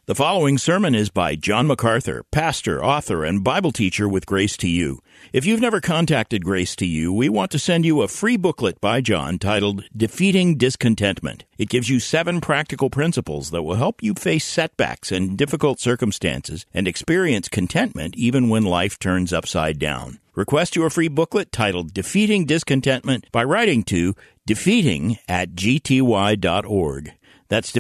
The following sermon is by John MacArthur, pastor, author, and Bible teacher with Grace to You. If you've never contacted Grace to You, we want to send you a free booklet by John titled Defeating Discontentment. It gives you 7 practical principles that will help you face setbacks and difficult circumstances and experience contentment even when life turns upside down. Request your free booklet titled Defeating Discontentment by writing to defeating@gty.org. That's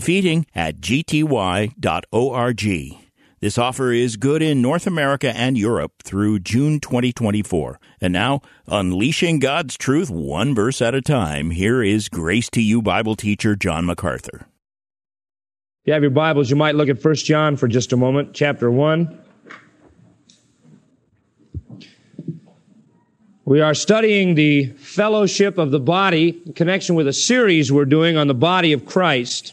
defeating@gty.org. This offer is good in North America and Europe through June 2024. And now, unleashing God's truth one verse at a time, here is Grace to You Bible teacher John MacArthur. If you have your Bibles, you might look at 1 John for just a moment, chapter 1. We are studying the fellowship of the body in connection with a series we're doing on the body of Christ.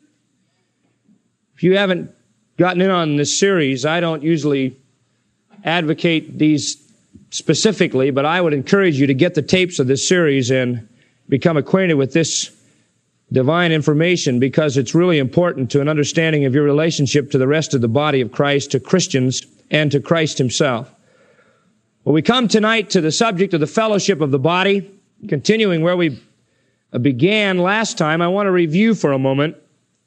If you haven't gotten in on this series, I don't usually advocate these specifically, but I would encourage you to get the tapes of this series and become acquainted with this divine information, because it's really important to an understanding of your relationship to the rest of the body of Christ, to Christians, and to Christ himself. Well, we come tonight to the subject of the fellowship of the body. Continuing where we began last time, I want to review for a moment.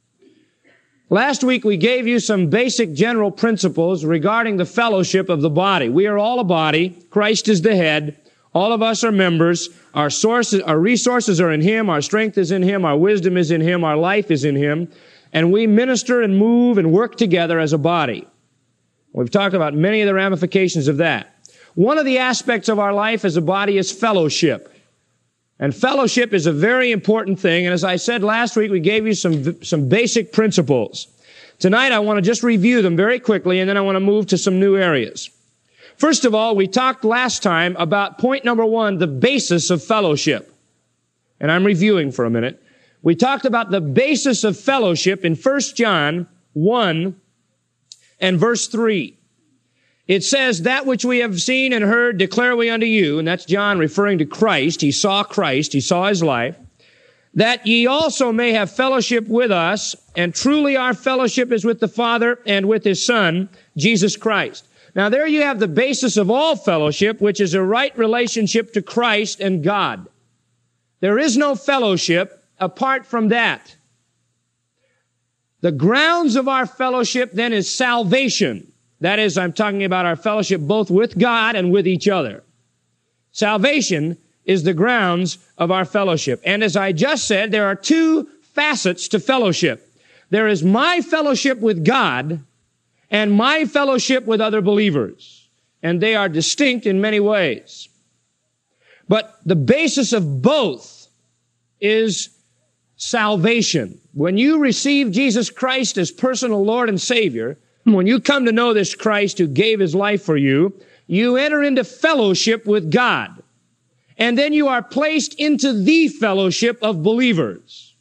Last week we gave you some basic general principles regarding the fellowship of the body. We are all a body. Christ is the head. All of us are members. Our resources are in Him. Our strength is in Him. Our wisdom is in Him. Our life is in Him. And we minister and move and work together as a body. We've talked about many of the ramifications of that. One of the aspects of our life as a body is fellowship. And fellowship is a very important thing. And as I said last week, we gave you some basic principles. Tonight, I want to just review them very quickly, and then I want to move to some new areas. First of all, we talked last time about point number 1, the basis of fellowship. And I'm reviewing for a minute. We talked about the basis of fellowship in 1 John 1 and verse 3. It says, that which we have seen and heard declare we unto you, and that's John referring to Christ. He saw Christ. He saw His life. That ye also may have fellowship with us, and truly our fellowship is with the Father and with His Son, Jesus Christ. Now there you have the basis of all fellowship, which is a right relationship to Christ and God. There is no fellowship apart from that. The grounds of our fellowship then is salvation. That is, I'm talking about our fellowship both with God and with each other. Salvation is the grounds of our fellowship. And as I just said, there are 2 facets to fellowship. There is my fellowship with God and my fellowship with other believers. And they are distinct in many ways. But the basis of both is salvation. When you receive Jesus Christ as personal Lord and Savior, when you come to know this Christ who gave His life for you, you enter into fellowship with God. And then you are placed into the fellowship of believers.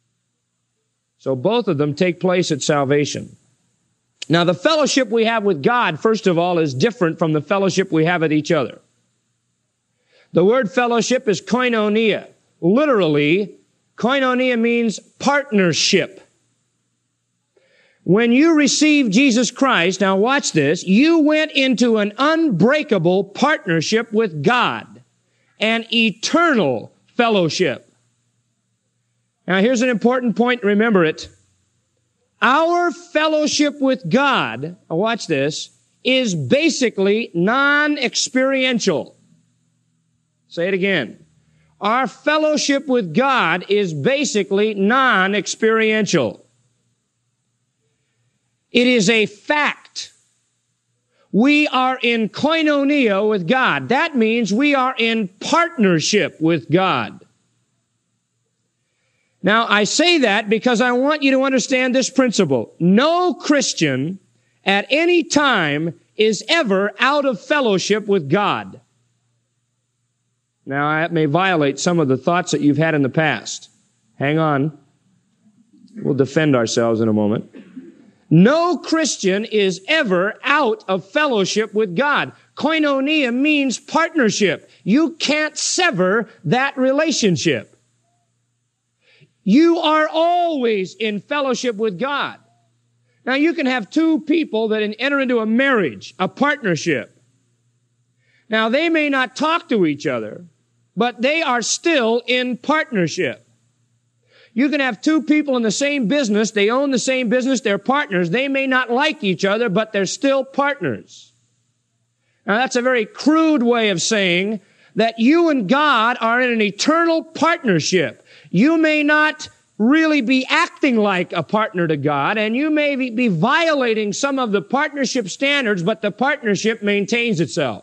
So both of them take place at salvation. Now, the fellowship we have with God, first of all, is different from the fellowship we have with each other. The word fellowship is koinonia. Literally, koinonia means partnership. When you received Jesus Christ, now watch this, you went into an unbreakable partnership with God, an eternal fellowship. Now here's an important point, remember it. Our fellowship with God, now watch this, is basically non-experiential. Say it again. Our fellowship with God is basically non-experiential. It is a fact. We are in koinonia with God. That means we are in partnership with God. Now, I say that because I want you to understand this principle. No Christian at any time is ever out of fellowship with God. Now, that may violate some of the thoughts that you've had in the past. Hang on. We'll defend ourselves in a moment. No Christian is ever out of fellowship with God. Koinonia means partnership. You can't sever that relationship. You are always in fellowship with God. Now, you can have two people that enter into a marriage, a partnership. Now, they may not talk to each other, but they are still in partnership. You can have two people in the same business. They own the same business. They're partners. They may not like each other, but they're still partners. Now, that's a very crude way of saying that you and God are in an eternal partnership. You may not really be acting like a partner to God, and you may be violating some of the partnership standards, but the partnership maintains itself.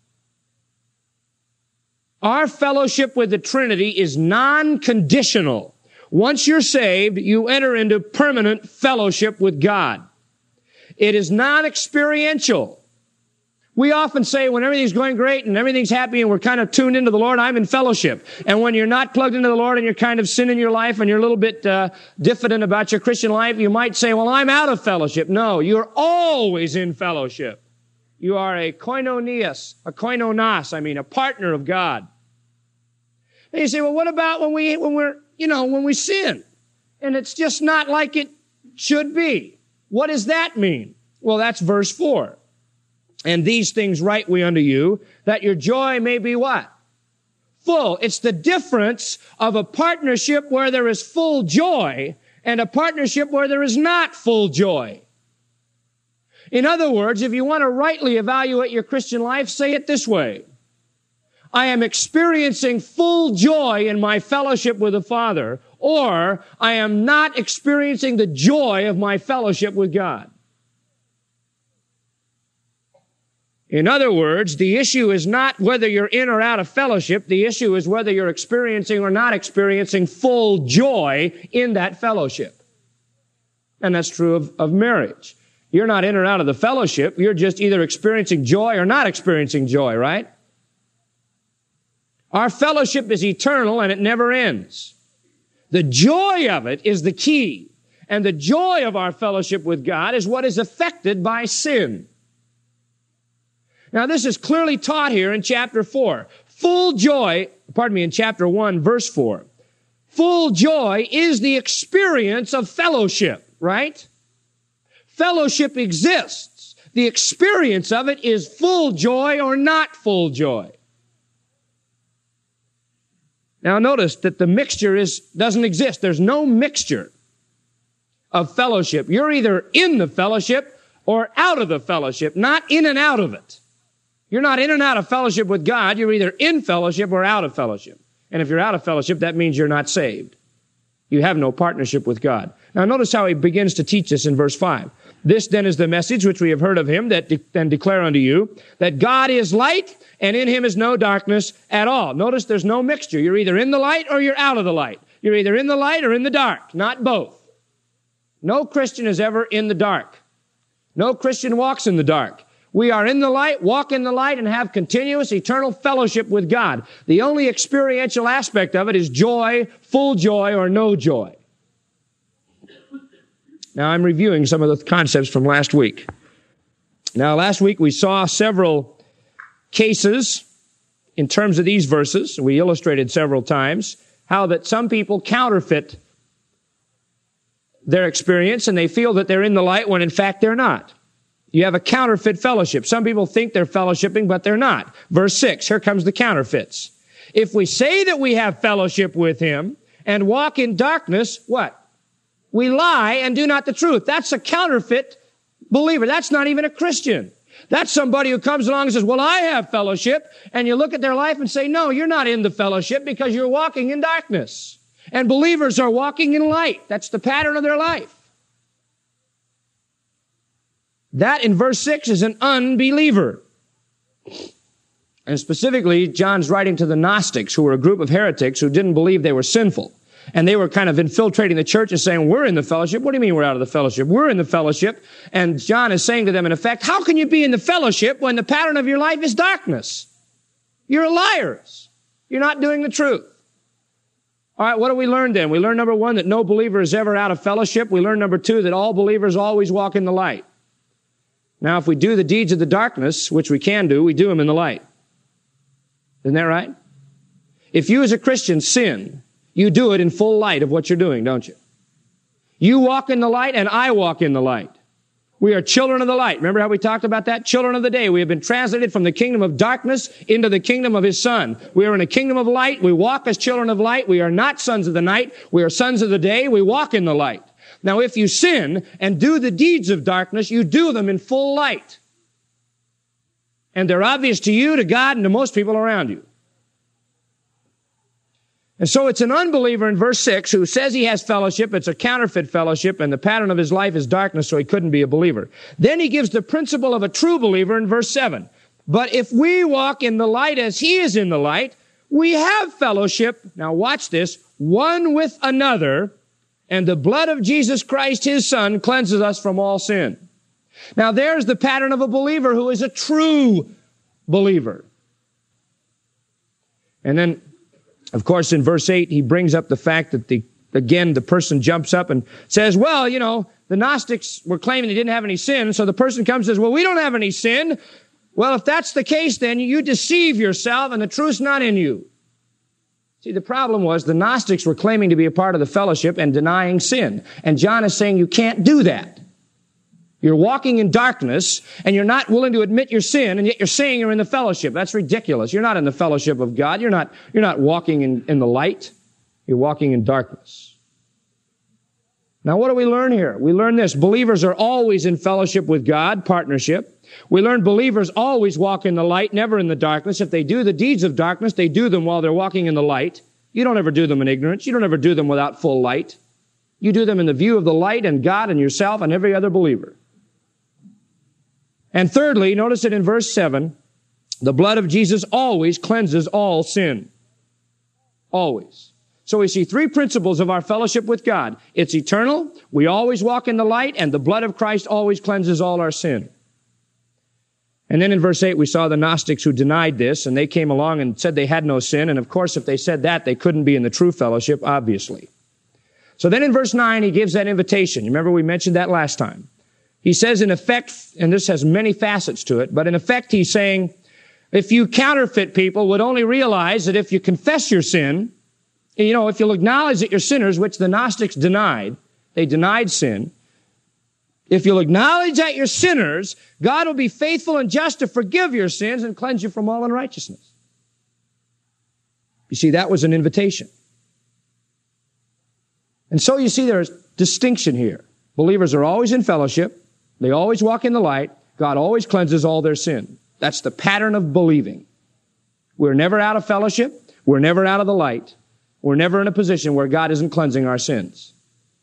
Our fellowship with the Trinity is non-conditional. Once you're saved, you enter into permanent fellowship with God. It is non-experiential. We often say when everything's going great and everything's happy and we're kind of tuned into the Lord, I'm in fellowship. And when you're not plugged into the Lord and you're kind of sinning your life and you're a little bit diffident about your Christian life, you might say, well, I'm out of fellowship. No, you're always in fellowship. You are a koinonos, a partner of God. And you say, well, what about when we sin? And it's just not like it should be. What does that mean? Well, that's verse 4. And these things write we unto you, that your joy may be what? Full. It's the difference of a partnership where there is full joy and a partnership where there is not full joy. In other words, if you want to rightly evaluate your Christian life, say it this way. I am experiencing full joy in my fellowship with the Father, or I am not experiencing the joy of my fellowship with God. In other words, the issue is not whether you're in or out of fellowship. The issue is whether you're experiencing or not experiencing full joy in that fellowship. And that's true of marriage. You're not in or out of the fellowship. You're just either experiencing joy or not experiencing joy, right? Our fellowship is eternal and it never ends. The joy of it is the key. And the joy of our fellowship with God is what is affected by sin. Now, this is clearly taught here in chapter 4. In chapter 1, verse 4. Full joy is the experience of fellowship, right? Fellowship exists. The experience of it is full joy or not full joy. Now, notice that the mixture doesn't exist. There's no mixture of fellowship. You're either in the fellowship or out of the fellowship, not in and out of it. You're not in and out of fellowship with God. You're either in fellowship or out of fellowship. And if you're out of fellowship, that means you're not saved. You have no partnership with God. Now notice how he begins to teach us in verse 5. This then is the message which we have heard of him and declare unto you, that God is light and in him is no darkness at all. Notice there's no mixture. You're either in the light or you're out of the light. You're either in the light or in the dark, not both. No Christian is ever in the dark. No Christian walks in the dark. We are in the light, walk in the light, and have continuous eternal fellowship with God. The only experiential aspect of it is joy, full joy, or no joy. Now, I'm reviewing some of the concepts from last week. Now, last week we saw several cases in terms of these verses. We illustrated several times how that some people counterfeit their experience and they feel that they're in the light when in fact they're not. You have a counterfeit fellowship. Some people think they're fellowshipping, but they're not. Verse 6, here comes the counterfeits. If we say that we have fellowship with him and walk in darkness, what? We lie and do not the truth. That's a counterfeit believer. That's not even a Christian. That's somebody who comes along and says, well, I have fellowship. And you look at their life and say, no, you're not in the fellowship because you're walking in darkness. And believers are walking in light. That's the pattern of their life. That in verse 6 is an unbeliever. And specifically, John's writing to the Gnostics, who were a group of heretics who didn't believe they were sinful. And they were kind of infiltrating the church and saying, we're in the fellowship. What do you mean we're out of the fellowship? We're in the fellowship. And John is saying to them, in effect, how can you be in the fellowship when the pattern of your life is darkness? You're liars. You're not doing the truth. All right, what do we learn then? We learn, number 1, that no believer is ever out of fellowship. We learn, number 2, that all believers always walk in the light. Now, if we do the deeds of the darkness, which we can do, we do them in the light. Isn't that right? If you as a Christian sin, you do it in full light of what you're doing, don't you? You walk in the light and I walk in the light. We are children of the light. Remember how we talked about that? Children of the day. We have been translated from the kingdom of darkness into the kingdom of His Son. We are in a kingdom of light. We walk as children of light. We are not sons of the night. We are sons of the day. We walk in the light. Now, if you sin and do the deeds of darkness, you do them in full light. And they're obvious to you, to God, and to most people around you. And so it's an unbeliever in verse 6 who says he has fellowship. It's a counterfeit fellowship, and the pattern of his life is darkness, so he couldn't be a believer. Then he gives the principle of a true believer in verse 7. But if we walk in the light as He is in the light, we have fellowship, now watch this, one with another, and the blood of Jesus Christ, His Son, cleanses us from all sin. Now there's the pattern of a believer who is a true believer. And then, of course, in verse 8, he brings up the fact that the person jumps up and says, well, the Gnostics were claiming they didn't have any sin, so the person comes and says, well, we don't have any sin. Well, if that's the case, then you deceive yourself and the truth's not in you. See, the problem was the Gnostics were claiming to be a part of the fellowship and denying sin. And John is saying you can't do that. You're walking in darkness, and you're not willing to admit your sin, and yet you're saying you're in the fellowship. That's ridiculous. You're not in the fellowship of God. You're not walking in the light. You're walking in darkness. Now, what do we learn here? We learn this. Believers are always in fellowship with God, partnership. We learn believers always walk in the light, never in the darkness. If they do the deeds of darkness, they do them while they're walking in the light. You don't ever do them in ignorance. You don't ever do them without full light. You do them in the view of the light and God and yourself and every other believer. And thirdly, notice it in verse 7, the blood of Jesus always cleanses all sin. Always. So we see three principles of our fellowship with God. It's eternal, we always walk in the light, and the blood of Christ always cleanses all our sin. And then in verse 8, we saw the Gnostics who denied this, and they came along and said they had no sin, and of course, if they said that, they couldn't be in the true fellowship, obviously. So then in verse 9, he gives that invitation. You remember we mentioned that last time. He says in effect, and this has many facets to it, but in effect he's saying, if you counterfeit people would only realize that if you confess your sin, if you'll acknowledge that you're sinners, which the Gnostics denied, they denied sin. If you'll acknowledge that you're sinners, God will be faithful and just to forgive your sins and cleanse you from all unrighteousness. You see, that was an invitation. And so you see there's distinction here. Believers are always in fellowship. They always walk in the light. God always cleanses all their sin. That's the pattern of believing. We're never out of fellowship. We're never out of the light. We're never in a position where God isn't cleansing our sins.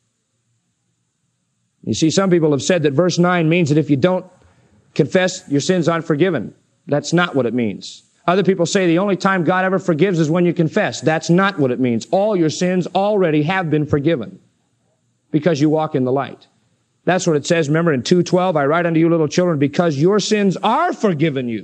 You see, some people have said that verse 9 means that if you don't confess, your sins aren't forgiven. That's not what it means. Other people say the only time God ever forgives is when you confess. That's not what it means. All your sins already have been forgiven because you walk in the light. That's what it says. Remember in 2:12, I write unto you little children, because your sins are forgiven you.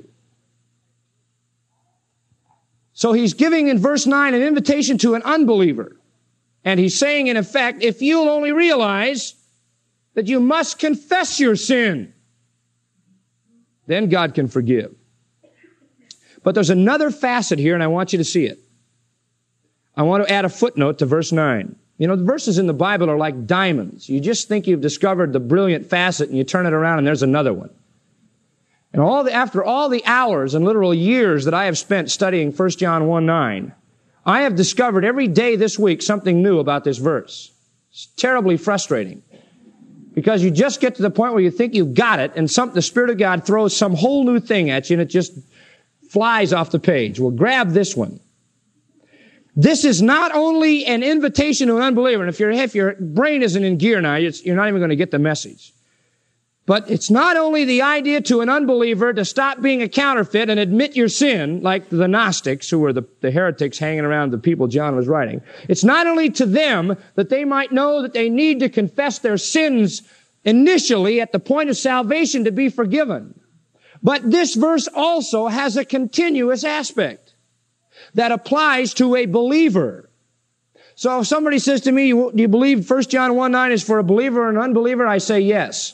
So he's giving in verse 9 an invitation to an unbeliever. And he's saying in effect, if you'll only realize that you must confess your sin, then God can forgive. But there's another facet here, and I want you to see it. I want to add a footnote to verse 9. The verses in the Bible are like diamonds. You just think you've discovered the brilliant facet, and you turn it around, and there's another one. And after all the hours and literal years that I have spent studying 1 John 1:9, I have discovered every day this week something new about this verse. It's terribly frustrating. Because you just get to the point where you think you've got it, and the Spirit of God throws some whole new thing at you, and it just flies off the page. Well, grab this one. This is not only an invitation to an unbeliever, and if your brain isn't in gear now, you're not even going to get the message. But it's not only the idea to an unbeliever to stop being a counterfeit and admit your sin, like the Gnostics, who were the heretics hanging around the people John was writing. It's not only to them that they might know that they need to confess their sins initially at the point of salvation to be forgiven. But this verse also has a continuous aspect that applies to a believer. So if somebody says to me, do you believe 1 John 1:9 is for a believer or an unbeliever? I say yes.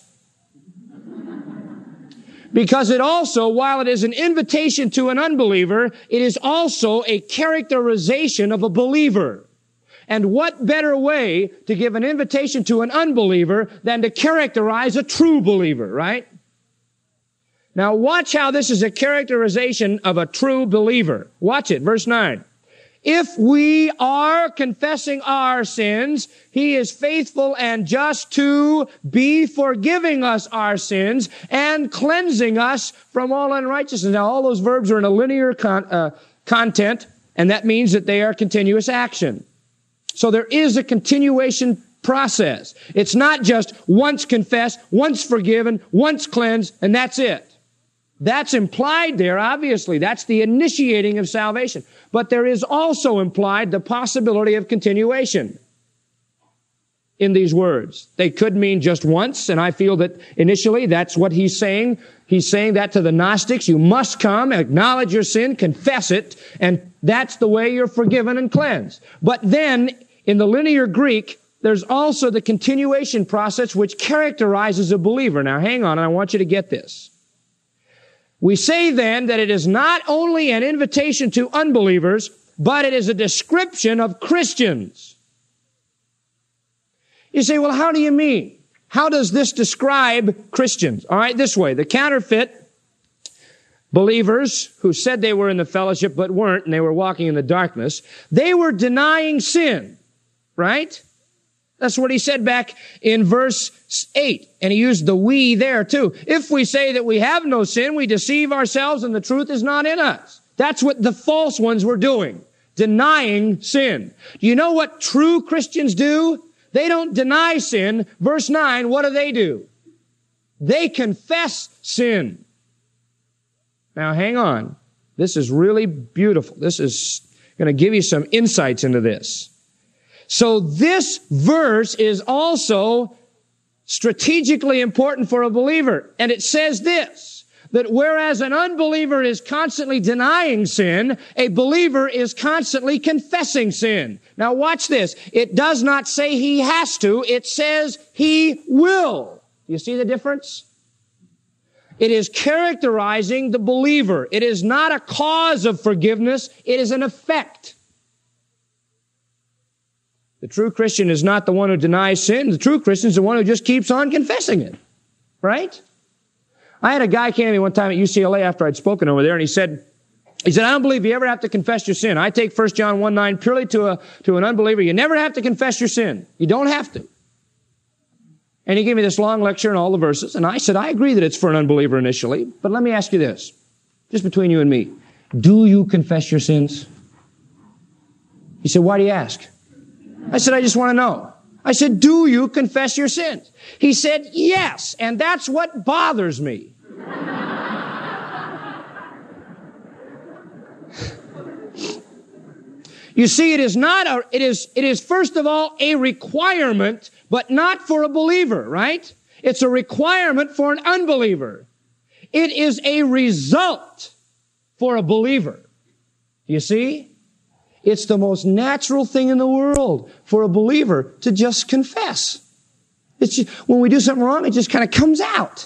Because it also, while it is an invitation to an unbeliever, it is also a characterization of a believer. And what better way to give an invitation to an unbeliever than to characterize a true believer, right? Now watch how this is a characterization of a true believer. Watch it, verse 9. If we are confessing our sins, He is faithful and just to be forgiving us our sins and cleansing us from all unrighteousness. Now all those verbs are in a linear content, and that means that they are continuous action. So there is a continuation process. It's not just once confessed, once forgiven, once cleansed, and that's it. That's implied there, obviously. That's the initiating of salvation. But there is also implied the possibility of continuation in these words. They could mean just once, and I feel that initially that's what he's saying. He's saying that to the Gnostics. You must come, acknowledge your sin, confess it, and that's the way you're forgiven and cleansed. But then, in the linear Greek, there's also the continuation process which characterizes a believer. Now hang on, I want you to get this. We say then that it is not only an invitation to unbelievers, but it is a description of Christians. You say, well, how do you mean? How does this describe Christians? All right, this way. The counterfeit believers who said they were in the fellowship but weren't, and they were walking in the darkness, they were denying sin, right? That's what he said back in verse 8. And he used the we there too. If we say that we have no sin, we deceive ourselves and the truth is not in us. That's what the false ones were doing. Denying sin. Do you know what true Christians do? They don't deny sin. Verse 9, what do? They confess sin. Now hang on. This is really beautiful. This is going to give you some insights into this. So this verse is also strategically important for a believer. And it says this, that whereas an unbeliever is constantly denying sin, a believer is constantly confessing sin. Now watch this. It does not say he has to. It says he will. You see the difference? It is characterizing the believer. It is not a cause of forgiveness. It is an effect. The true Christian is not the one who denies sin. The true Christian is the one who just keeps on confessing it. Right? I had a guy came to me one time at UCLA after I'd spoken over there, and he said, I don't believe you ever have to confess your sin. I take 1 John 1:9 purely to an unbeliever. You never have to confess your sin. You don't have to. And he gave me this long lecture and all the verses, and I said, I agree that it's for an unbeliever initially, but let me ask you this, just between you and me. Do you confess your sins? He said, why do you ask? I said, I just want to know. I said, do you confess your sins? He said, yes, and that's what bothers me. You see, it is first of all a requirement, but not for a believer, right? It's a requirement for an unbeliever. It is a result for a believer. You see? It's the most natural thing in the world for a believer to just confess. It's just, when we do something wrong, it just kind of comes out.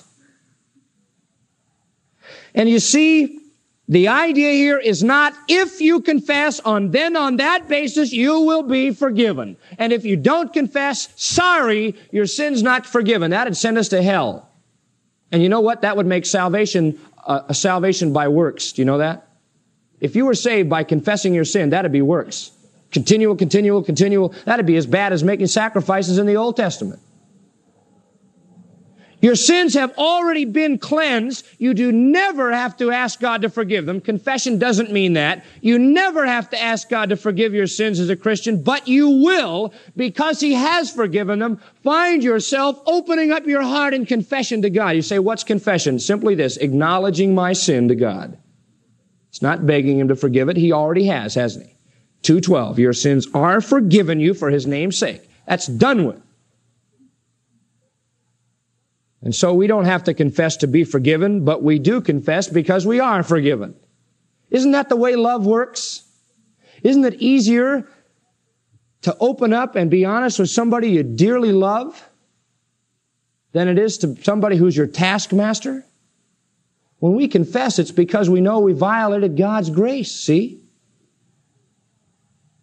And you see, the idea here is not if you confess, then on that basis you will be forgiven. And if you don't confess, sorry, your sin's not forgiven. That'd send us to hell. And you know what? That would make salvation a salvation by works. Do you know that? If you were saved by confessing your sin, that'd be works. Continual. That'd be as bad as making sacrifices in the Old Testament. Your sins have already been cleansed. You do never have to ask God to forgive them. Confession doesn't mean that. You never have to ask God to forgive your sins as a Christian, but you will, because He has forgiven them, find yourself opening up your heart in confession to God. You say, what's confession? Simply this, acknowledging my sin to God. It's not begging Him to forgive it. He already has, hasn't He? 2:12, your sins are forgiven you for His name's sake. That's done with. And so we don't have to confess to be forgiven, but we do confess because we are forgiven. Isn't that the way love works? Isn't it easier to open up and be honest with somebody you dearly love than it is to somebody who's your taskmaster? When we confess, it's because we know we violated God's grace, see?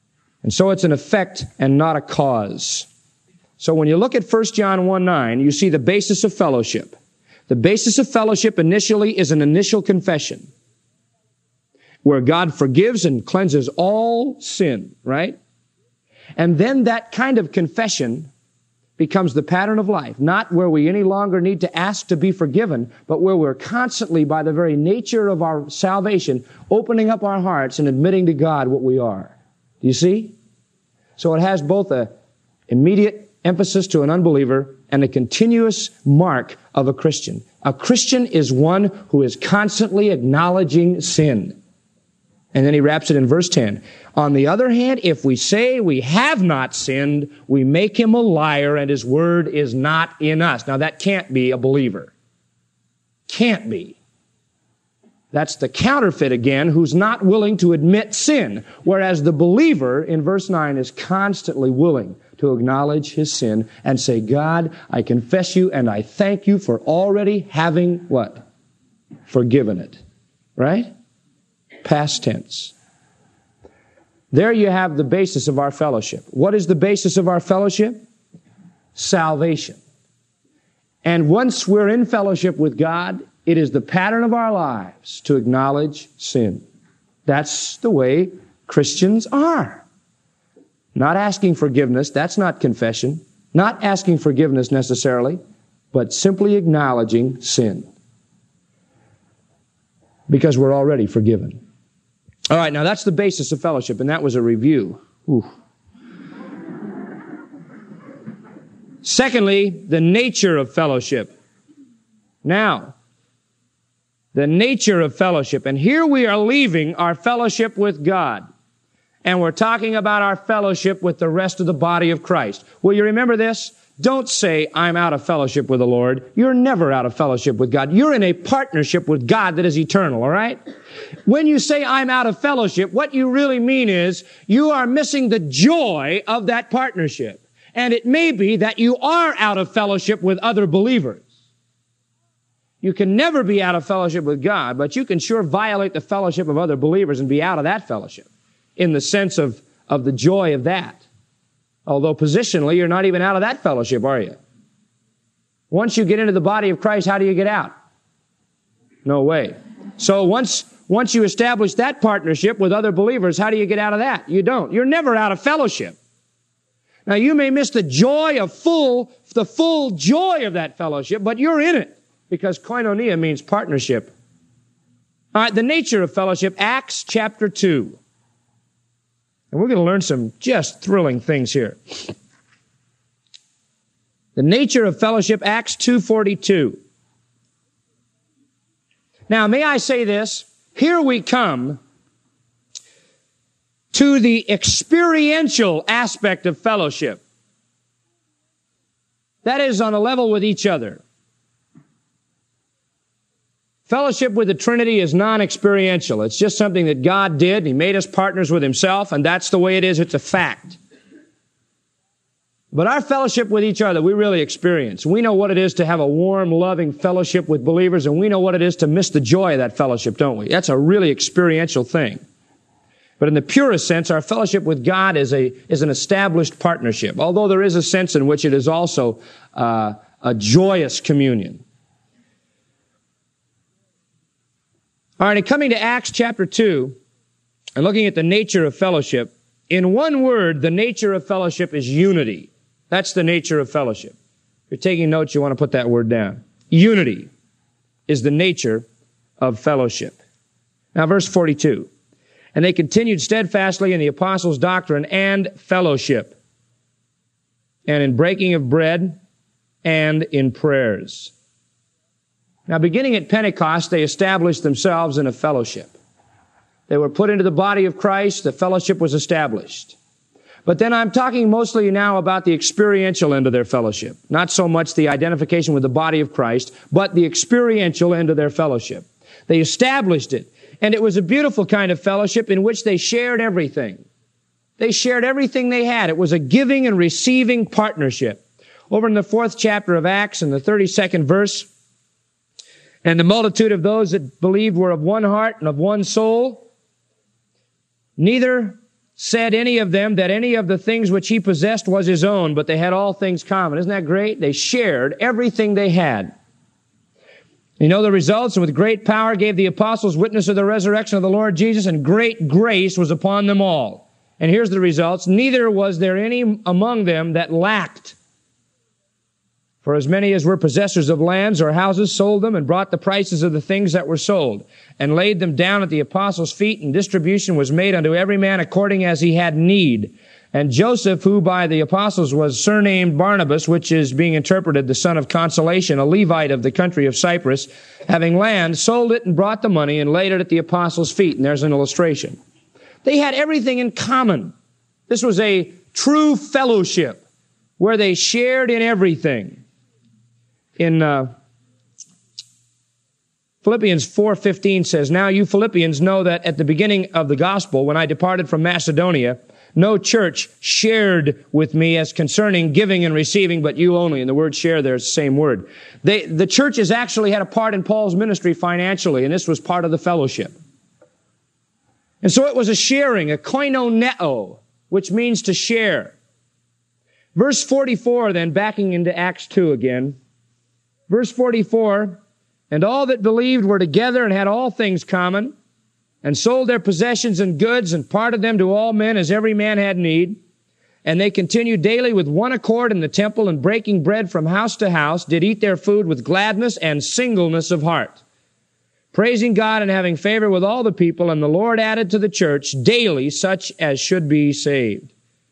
And so it's an effect and not a cause. So when you look at 1 John 1:9, you see the basis of fellowship. The basis of fellowship initially is an initial confession, where God forgives and cleanses all sin, right? And then that kind of confession becomes the pattern of life, not where we any longer need to ask to be forgiven, but where we're constantly, by the very nature of our salvation, opening up our hearts and admitting to God what we are. Do you see? So it has both an immediate emphasis to an unbeliever and a continuous mark of a Christian. A Christian is one who is constantly acknowledging sin. And then he wraps it in verse 10. On the other hand, if we say we have not sinned, we make him a liar and his word is not in us. Now that can't be a believer. Can't be. That's the counterfeit again, who's not willing to admit sin. Whereas the believer in verse 9 is constantly willing to acknowledge his sin and say, God, I confess you and I thank you for already having what? Forgiven it. Right? Past tense. There you have the basis of our fellowship. What is the basis of our fellowship? Salvation. And once we're in fellowship with God, it is the pattern of our lives to acknowledge sin. That's the way Christians are. Not asking forgiveness, that's not confession. Not asking forgiveness necessarily, but simply acknowledging sin. Because we're already forgiven. All right, now that's the basis of fellowship, and that was a review. Ooh. Secondly, the nature of fellowship. Now, the nature of fellowship. And here we are leaving our fellowship with God. And we're talking about our fellowship with the rest of the body of Christ. Will you remember this? Don't say, I'm out of fellowship with the Lord. You're never out of fellowship with God. You're in a partnership with God that is eternal, all right? When you say, I'm out of fellowship, what you really mean is you are missing the joy of that partnership. And it may be that you are out of fellowship with other believers. You can never be out of fellowship with God, but you can sure violate the fellowship of other believers and be out of that fellowship in the sense of the joy of that. Although positionally, you're not even out of that fellowship, are you? Once you get into the body of Christ, how do you get out? No way. So once you establish that partnership with other believers, how do you get out of that? You don't. You're never out of fellowship. Now, you may miss the full joy of that fellowship, but you're in it. Because koinonia means partnership. All right, the nature of fellowship, Acts chapter 2. And we're going to learn some just thrilling things here. The nature of fellowship, Acts 2:42. Now, may I say this? Here we come to the experiential aspect of fellowship. That is on a level with each other. Fellowship with the Trinity is non-experiential. It's just something that God did. He made us partners with Himself, and that's the way it is. It's a fact. But our fellowship with each other, we really experience. We know what it is to have a warm, loving fellowship with believers, and we know what it is to miss the joy of that fellowship, don't we? That's a really experiential thing. But in the purest sense, our fellowship with God is an established partnership, although there is a sense in which it is also a joyous communion. All right, and coming to Acts chapter 2, and looking at the nature of fellowship, in one word, the nature of fellowship is unity. That's the nature of fellowship. If you're taking notes, you want to put that word down. Unity is the nature of fellowship. Now, verse 42. And they continued steadfastly in the apostles' doctrine and fellowship, and in breaking of bread, and in prayers. Now, beginning at Pentecost, they established themselves in a fellowship. They were put into the body of Christ. The fellowship was established. But then I'm talking mostly now about the experiential end of their fellowship. Not so much the identification with the body of Christ, but the experiential end of their fellowship. They established it. And it was a beautiful kind of fellowship in which they shared everything. They shared everything they had. It was a giving and receiving partnership. Over in the 4th chapter of Acts, in the 32nd verse, and the multitude of those that believed were of one heart and of one soul. Neither said any of them that any of the things which he possessed was his own, but they had all things common. Isn't that great? They shared everything they had. You know the results? And with great power gave the apostles witness of the resurrection of the Lord Jesus, and great grace was upon them all. And here's the results. Neither was there any among them that lacked. For as many as were possessors of lands or houses sold them and brought the prices of the things that were sold and laid them down at the apostles' feet, and distribution was made unto every man according as he had need. And Joseph, who by the apostles was surnamed Barnabas, which is being interpreted the son of consolation, a Levite of the country of Cyprus, having land, sold it and brought the money and laid it at the apostles' feet. And there's an illustration. They had everything in common. This was a true fellowship where they shared in everything. In Philippians 4:15 says, Now you Philippians know that at the beginning of the gospel, when I departed from Macedonia, no church shared with me as concerning giving and receiving, but you only. And the word share there is the same word. The churches actually had a part in Paul's ministry financially, and this was part of the fellowship. And so it was a sharing, a koinoneo, which means to share. Verse 44, then, backing into Acts 2 again. Verse 44, and all that believed were together and had all things common, and sold their possessions and goods, and parted them to all men as every man had need. And they continued daily with one accord in the temple, and breaking bread from house to house, did eat their food with gladness and singleness of heart, praising God and having favor with all the people. And the Lord added to the church daily such as should be saved.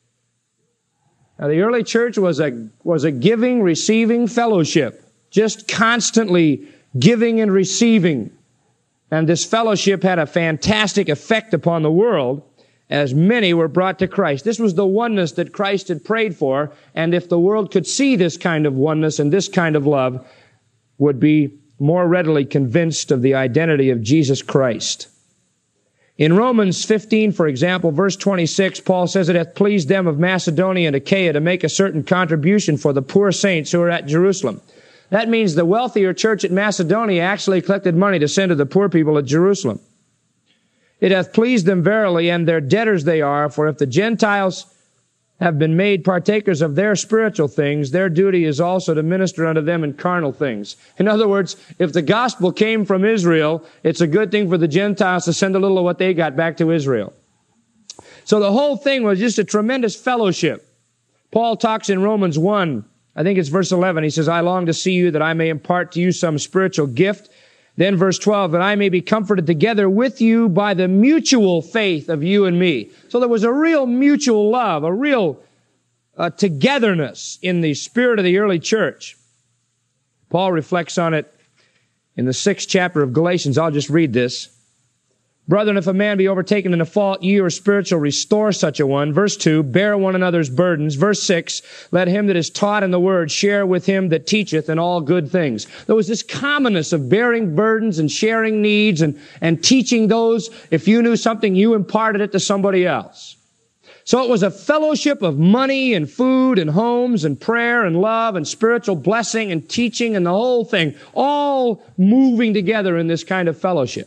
Now, the early church was a giving, receiving fellowship, just constantly giving and receiving. And this fellowship had a fantastic effect upon the world as many were brought to Christ. This was the oneness that Christ had prayed for, and if the world could see this kind of oneness and this kind of love, would be more readily convinced of the identity of Jesus Christ. In Romans 15, for example, verse 26, Paul says, It hath pleased them of Macedonia and Achaia to make a certain contribution for the poor saints who are at Jerusalem. That means the wealthier church at Macedonia actually collected money to send to the poor people at Jerusalem. It hath pleased them verily, and their debtors they are, for if the Gentiles have been made partakers of their spiritual things, their duty is also to minister unto them in carnal things. In other words, if the gospel came from Israel, it's a good thing for the Gentiles to send a little of what they got back to Israel. So the whole thing was just a tremendous fellowship. Paul talks in Romans 1, I think it's verse 11. He says, I long to see you that I may impart to you some spiritual gift. Then verse 12, that I may be comforted together with you by the mutual faith of you and me. So there was a real mutual love, a real togetherness in the spirit of the early church. Paul reflects on it in the 6th chapter of Galatians. I'll just read this. Brethren, if a man be overtaken in a fault, ye who are spiritual, restore such a one. Verse 2, bear one another's burdens. Verse 6, let him that is taught in the word share with him that teacheth in all good things. There was this commonness of bearing burdens and sharing needs and teaching those. If you knew something, you imparted it to somebody else. So it was a fellowship of money and food and homes and prayer and love and spiritual blessing and teaching and the whole thing, all moving together in this kind of fellowship.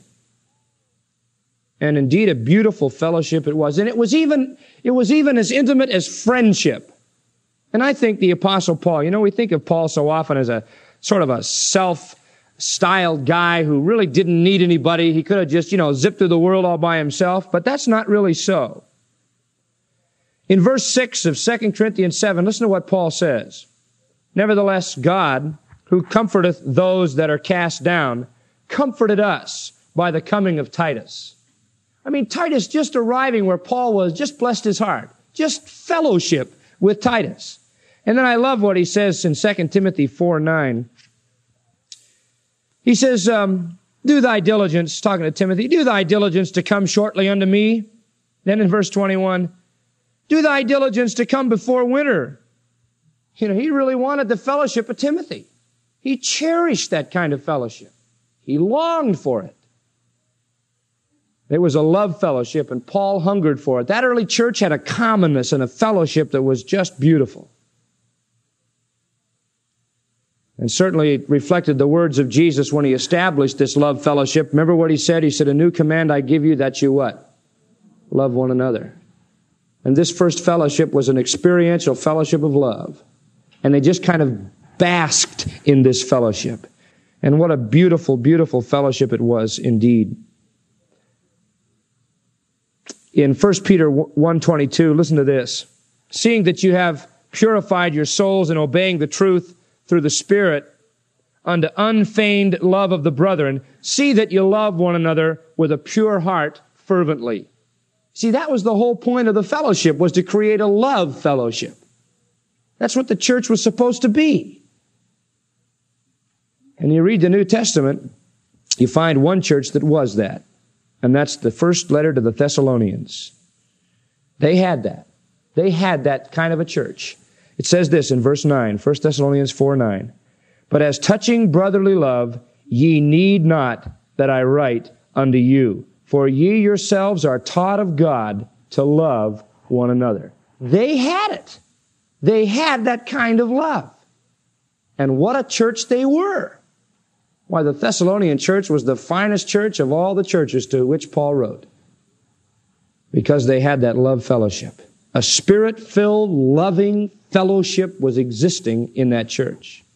And indeed, a beautiful fellowship it was. And it was even as intimate as friendship. And I think the Apostle Paul, we think of Paul so often as a sort of a self-styled guy who really didn't need anybody. He could have just, zipped through the world all by himself. But that's not really so. In verse 6 of 2 Corinthians 7, listen to what Paul says. Nevertheless, God, who comforteth those that are cast down, comforted us by the coming of Titus. Titus just arriving where Paul was just blessed his heart. Just fellowship with Titus. And then I love what he says in 2 Timothy 4:9. He says, do thy diligence, talking to Timothy, do thy diligence to come shortly unto me. Then in verse 21, do thy diligence to come before winter. He really wanted the fellowship of Timothy. He cherished that kind of fellowship. He longed for it. It was a love fellowship, and Paul hungered for it. That early church had a commonness and a fellowship that was just beautiful. And certainly it reflected the words of Jesus when he established this love fellowship. Remember what he said? He said, a new command I give you, that you what? Love one another. And this first fellowship was an experiential fellowship of love. And they just kind of basked in this fellowship. And what a beautiful, beautiful fellowship it was indeed. In 1 Peter 1:22, listen to this. Seeing that you have purified your souls in obeying the truth through the Spirit unto unfeigned love of the brethren, see that you love one another with a pure heart fervently. See, that was the whole point of the fellowship, was to create a love fellowship. That's what the church was supposed to be. And you read the New Testament, you find one church that was that. And that's the first letter to the Thessalonians. They had that. They had that kind of a church. It says this in verse 9, 1 Thessalonians 4:9. But as touching brotherly love, ye need not that I write unto you, for ye yourselves are taught of God to love one another. They had it. They had that kind of love. And what a church they were. Why, the Thessalonian church was the finest church of all the churches to which Paul wrote. Because they had that love fellowship. A Spirit-filled, loving fellowship was existing in that church.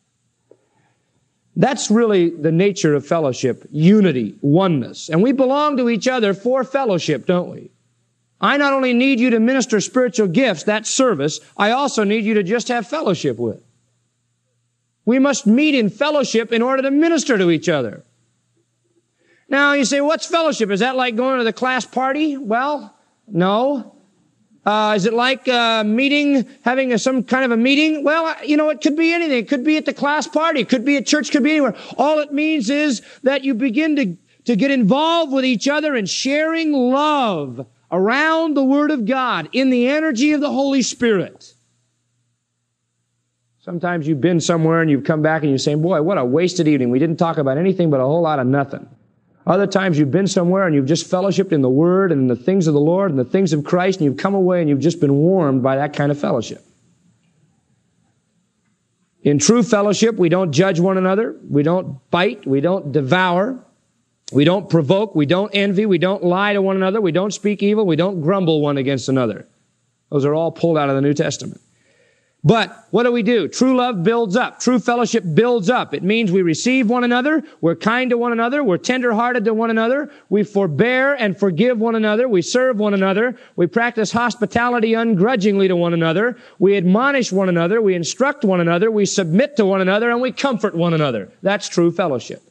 That's really the nature of fellowship, unity, oneness. And we belong to each other for fellowship, don't we? I not only need you to minister spiritual gifts, that's service, I also need you to just have fellowship with. We must meet in fellowship in order to minister to each other. Now, you say, what's fellowship? Is that like going to the class party? Well, no. Is it like meeting, having some kind of a meeting? Well, it could be anything. It could be at the class party. It could be at church. It could be anywhere. All it means is that you begin to get involved with each other in sharing love around the Word of God in the energy of the Holy Spirit. Sometimes you've been somewhere and you've come back and you're saying, boy, what a wasted evening. We didn't talk about anything but a whole lot of nothing. Other times you've been somewhere and you've just fellowshiped in the Word and in the things of the Lord and the things of Christ, and you've come away and you've just been warmed by that kind of fellowship. In true fellowship, we don't judge one another. We don't bite. We don't devour. We don't provoke. We don't envy. We don't lie to one another. We don't speak evil. We don't grumble one against another. Those are all pulled out of the New Testament. But what do? True love builds up. True fellowship builds up. It means we receive one another. We're kind to one another. We're tender-hearted to one another. We forbear and forgive one another. We serve one another. We practice hospitality ungrudgingly to one another. We admonish one another. We instruct one another. We submit to one another, and we comfort one another. That's true fellowship.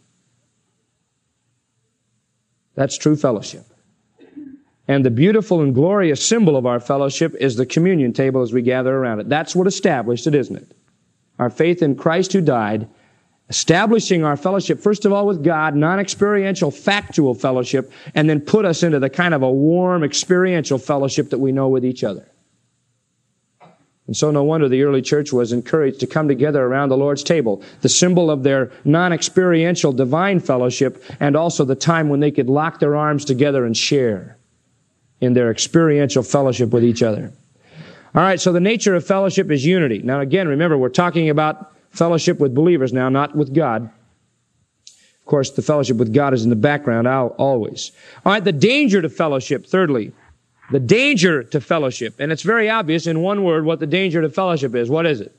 That's true fellowship. And the beautiful and glorious symbol of our fellowship is the communion table as we gather around it. That's what established it, isn't it? Our faith in Christ who died, establishing our fellowship, first of all with God, non-experiential, factual fellowship, and then put us into the kind of a warm, experiential fellowship that we know with each other. And so no wonder the early church was encouraged to come together around the Lord's table, the symbol of their non-experiential divine fellowship, and also the time when they could lock their arms together and share in their experiential fellowship with each other. All right, so the nature of fellowship is unity. Now again, remember, we're talking about fellowship with believers now, not with God. Of course, the fellowship with God is in the background always. All right, the danger to fellowship, thirdly. The danger to fellowship. And it's very obvious in one word what the danger to fellowship is. What is it?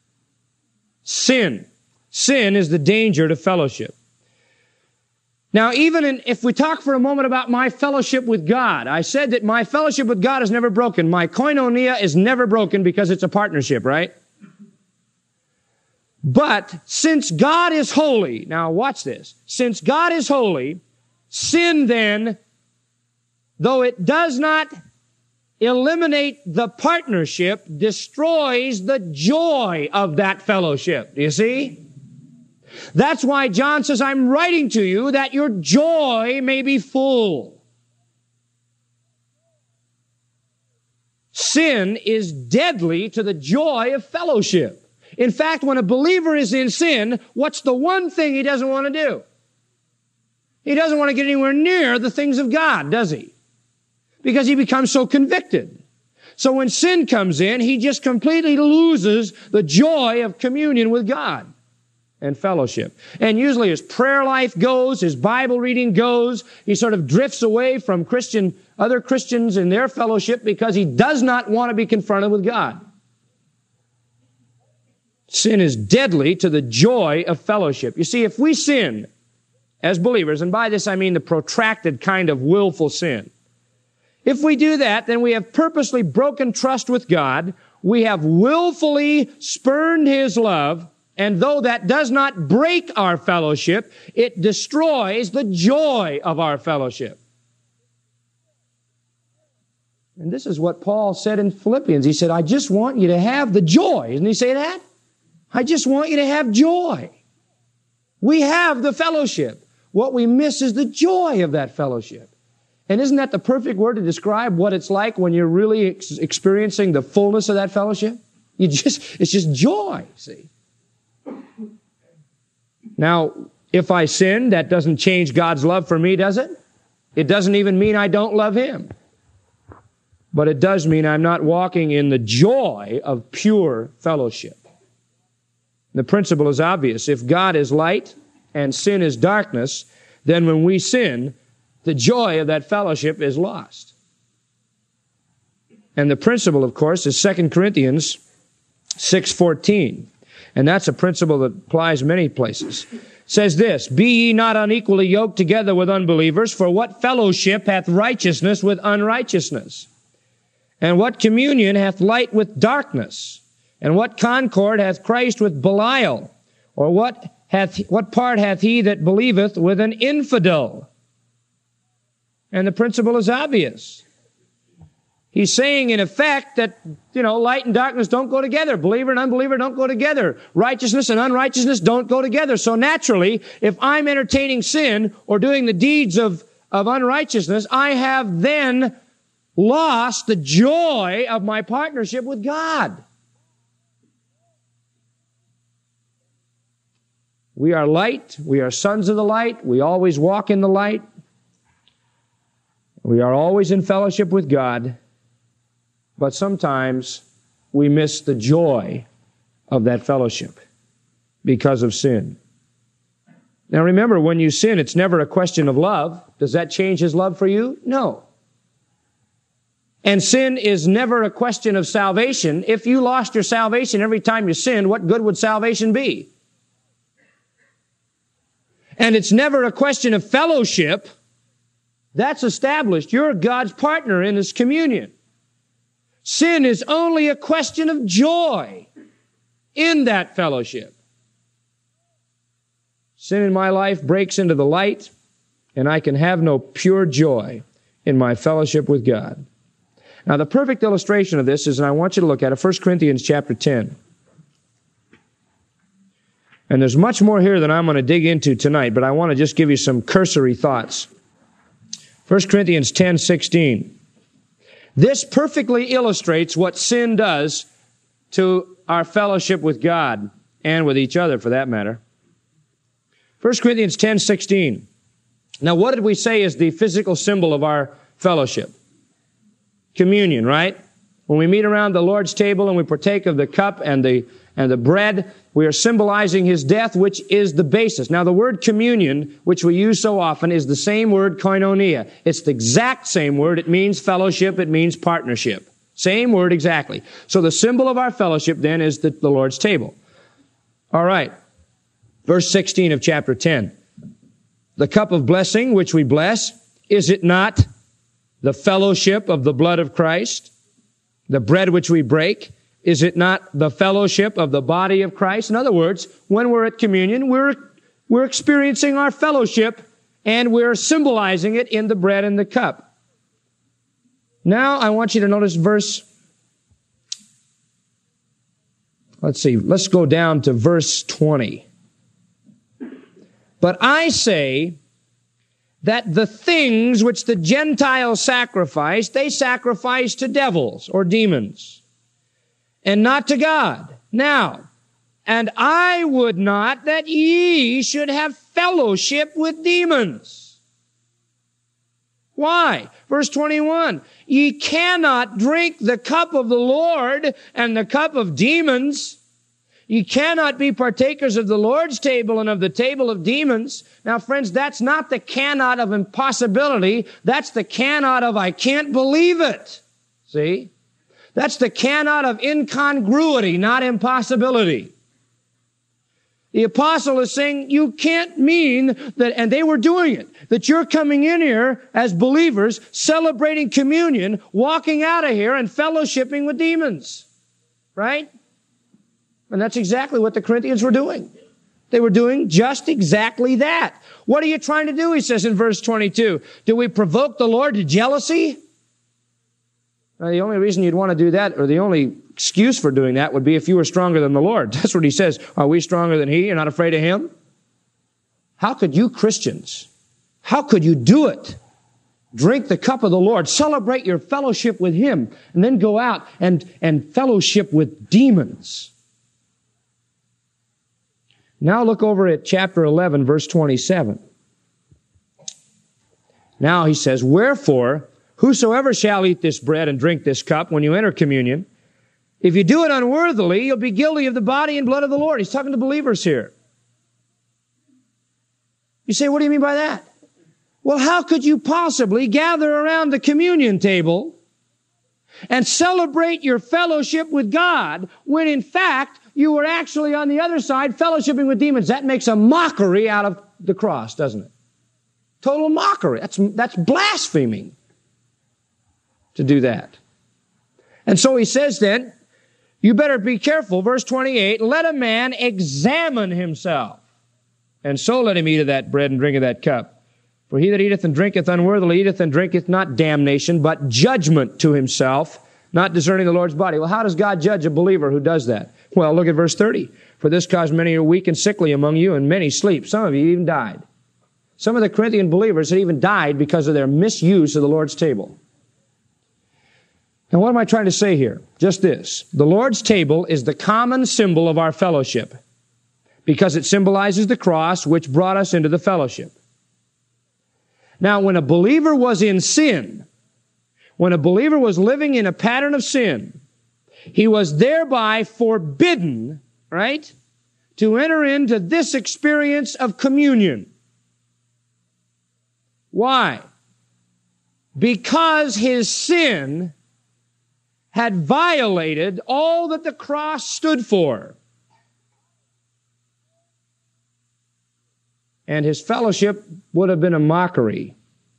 Sin. Sin is the danger to fellowship. Now, if we talk for a moment about my fellowship with God, I said that my fellowship with God is never broken. My koinonia is never broken because it's a partnership, right? But since God is holy, now watch this. Since God is holy, sin then, though it does not eliminate the partnership, destroys the joy of that fellowship. Do you see? That's why John says, I'm writing to you that your joy may be full. Sin is deadly to the joy of fellowship. In fact, when a believer is in sin, what's the one thing he doesn't want to do? He doesn't want to get anywhere near the things of God, does he? Because he becomes so convicted. So when sin comes in, he just completely loses the joy of communion with God and fellowship. And usually his prayer life goes, his Bible reading goes, he sort of drifts away from Christian other Christians in their fellowship because he does not want to be confronted with God. Sin is deadly to the joy of fellowship. You see, if we sin as believers, and by this I mean the protracted kind of willful sin, if we do that, then we have purposely broken trust with God. We have willfully spurned His love, and though that does not break our fellowship, it destroys the joy of our fellowship. And this is what Paul said in Philippians. He said, I just want you to have the joy. Didn't he say that? I just want you to have joy. We have the fellowship. What we miss is the joy of that fellowship. And isn't that the perfect word to describe what it's like when you're really experiencing the fullness of that fellowship? It's just joy, see. Now, if I sin, that doesn't change God's love for me, does it? It doesn't even mean I don't love Him. But it does mean I'm not walking in the joy of pure fellowship. The principle is obvious. If God is light and sin is darkness, then when we sin, the joy of that fellowship is lost. And the principle, of course, is 2 Corinthians 6:14. And that's a principle that applies many places. It says this, Be ye not unequally yoked together with unbelievers, for what fellowship hath righteousness with unrighteousness? And what communion hath light with darkness? And what concord hath Christ with Belial? Or what part hath he that believeth with an infidel? And the principle is obvious. He's saying, in effect, that, light and darkness don't go together. Believer and unbeliever don't go together. Righteousness and unrighteousness don't go together. So naturally, if I'm entertaining sin or doing the deeds of unrighteousness, I have then lost the joy of my partnership with God. We are light. We are sons of the light. We always walk in the light. We are always in fellowship with God. But sometimes we miss the joy of that fellowship because of sin. Now remember, when you sin, it's never a question of love. Does that change His love for you? No. And sin is never a question of salvation. If you lost your salvation every time you sinned, what good would salvation be? And it's never a question of fellowship. That's established. You're God's partner in His communion. Sin is only a question of joy in that fellowship. Sin in my life breaks into the light, and I can have no pure joy in my fellowship with God. Now, the perfect illustration of this is, and I want you to look at it, 1 Corinthians chapter 10. And there's much more here than I'm going to dig into tonight, but I want to just give you some cursory thoughts. 1 Corinthians 10:16. This perfectly illustrates what sin does to our fellowship with God and with each other, for that matter. 1 Corinthians 10:16. Now, what did we say is the physical symbol of our fellowship? Communion, right? When we meet around the Lord's table and we partake of the cup and the bread, we are symbolizing His death, which is the basis. Now, the word communion, which we use so often, is the same word koinonia. It's the exact same word. It means fellowship. It means partnership. Same word exactly. So the symbol of our fellowship then is the Lord's table. All right. Verse 16 of chapter 10. The cup of blessing which we bless, is it not the fellowship of the blood of Christ? The bread which we break, is it not the fellowship of the body of Christ? In other words, when we're at communion, we're experiencing our fellowship and we're symbolizing it in the bread and the cup. Now I want you to notice let's go down to verse 20. But I say that the things which the Gentiles sacrifice, they sacrifice to devils or demons, and not to God. Now, and I would not that ye should have fellowship with demons. Why? Verse 21, ye cannot drink the cup of the Lord and the cup of demons. You cannot be partakers of the Lord's table and of the table of demons. Now, friends, that's not the cannot of impossibility. That's the cannot of I can't believe it. See? That's the cannot of incongruity, not impossibility. The apostle is saying you can't mean that, and they were doing it, that you're coming in here as believers, celebrating communion, walking out of here and fellowshipping with demons. Right? And that's exactly what the Corinthians were doing. They were doing just exactly that. What are you trying to do? He says in verse 22. Do we provoke the Lord to jealousy? Now, the only reason you'd want to do that, or the only excuse for doing that, would be if you were stronger than the Lord. That's what he says. Are we stronger than he? You're not afraid of him? How could you Christians, how could you do it? Drink the cup of the Lord, celebrate your fellowship with him, and then go out and fellowship with demons. Now look over at chapter 11, verse 27. Now he says, wherefore, whosoever shall eat this bread and drink this cup when you enter communion, if you do it unworthily, you'll be guilty of the body and blood of the Lord. He's talking to believers here. You say, what do you mean by that? Well, how could you possibly gather around the communion table and celebrate your fellowship with God when in fact you were actually on the other side fellowshipping with demons? That makes a mockery out of the cross, doesn't it? Total mockery. That's blaspheming to do that. And so he says then, you better be careful. Verse 28, let a man examine himself, and so let him eat of that bread and drink of that cup. For he that eateth and drinketh unworthily eateth and drinketh not damnation, but judgment to himself, not discerning the Lord's body. Well, how does God judge a believer who does that? Well, look at verse 30. For this cause many are weak and sickly among you, and many sleep. Some of you even died. Some of the Corinthian believers had even died because of their misuse of the Lord's table. Now, what am I trying to say here? Just this. The Lord's table is the common symbol of our fellowship because it symbolizes the cross which brought us into the fellowship. Now, when a believer was in sin, when a believer was living in a pattern of sin, he was thereby forbidden, right, to enter into this experience of communion. Why? Because his sin had violated all that the cross stood for. And his fellowship would have been a mockery.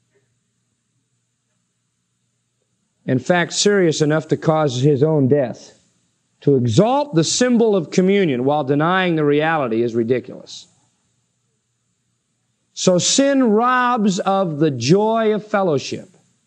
In fact, serious enough to cause his own death. To exalt the symbol of communion while denying the reality is ridiculous. So sin robs of the joy of fellowship.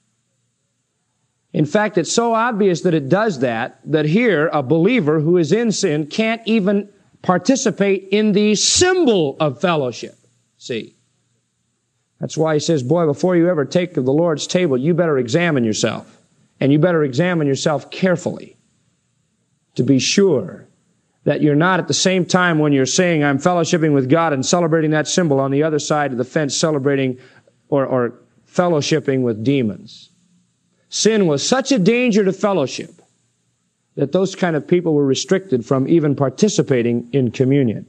In fact, it's so obvious that it does that here a believer who is in sin can't even participate in the symbol of fellowship. See? That's why he says, boy, before you ever take of the Lord's table, you better examine yourself. And you better examine yourself carefully to be sure that you're not at the same time when you're saying I'm fellowshipping with God and celebrating that symbol on the other side of the fence celebrating or fellowshipping with demons. Sin was such a danger to fellowship that those kind of people were restricted from even participating in communion.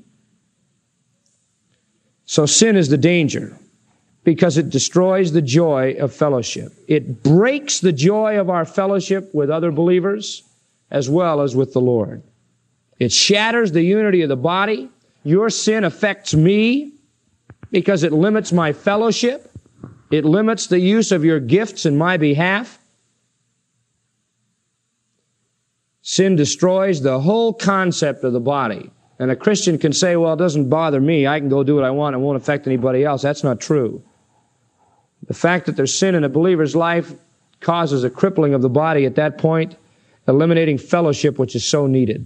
So sin is the danger because it destroys the joy of fellowship. It breaks the joy of our fellowship with other believers as well as with the Lord. It shatters the unity of the body. Your sin affects me because it limits my fellowship. It limits the use of your gifts in my behalf. Sin destroys the whole concept of the body. And a Christian can say, well, it doesn't bother me. I can go do what I want. It won't affect anybody else. That's not true. The fact that there's sin in a believer's life causes a crippling of the body at that point, eliminating fellowship, which is so needed.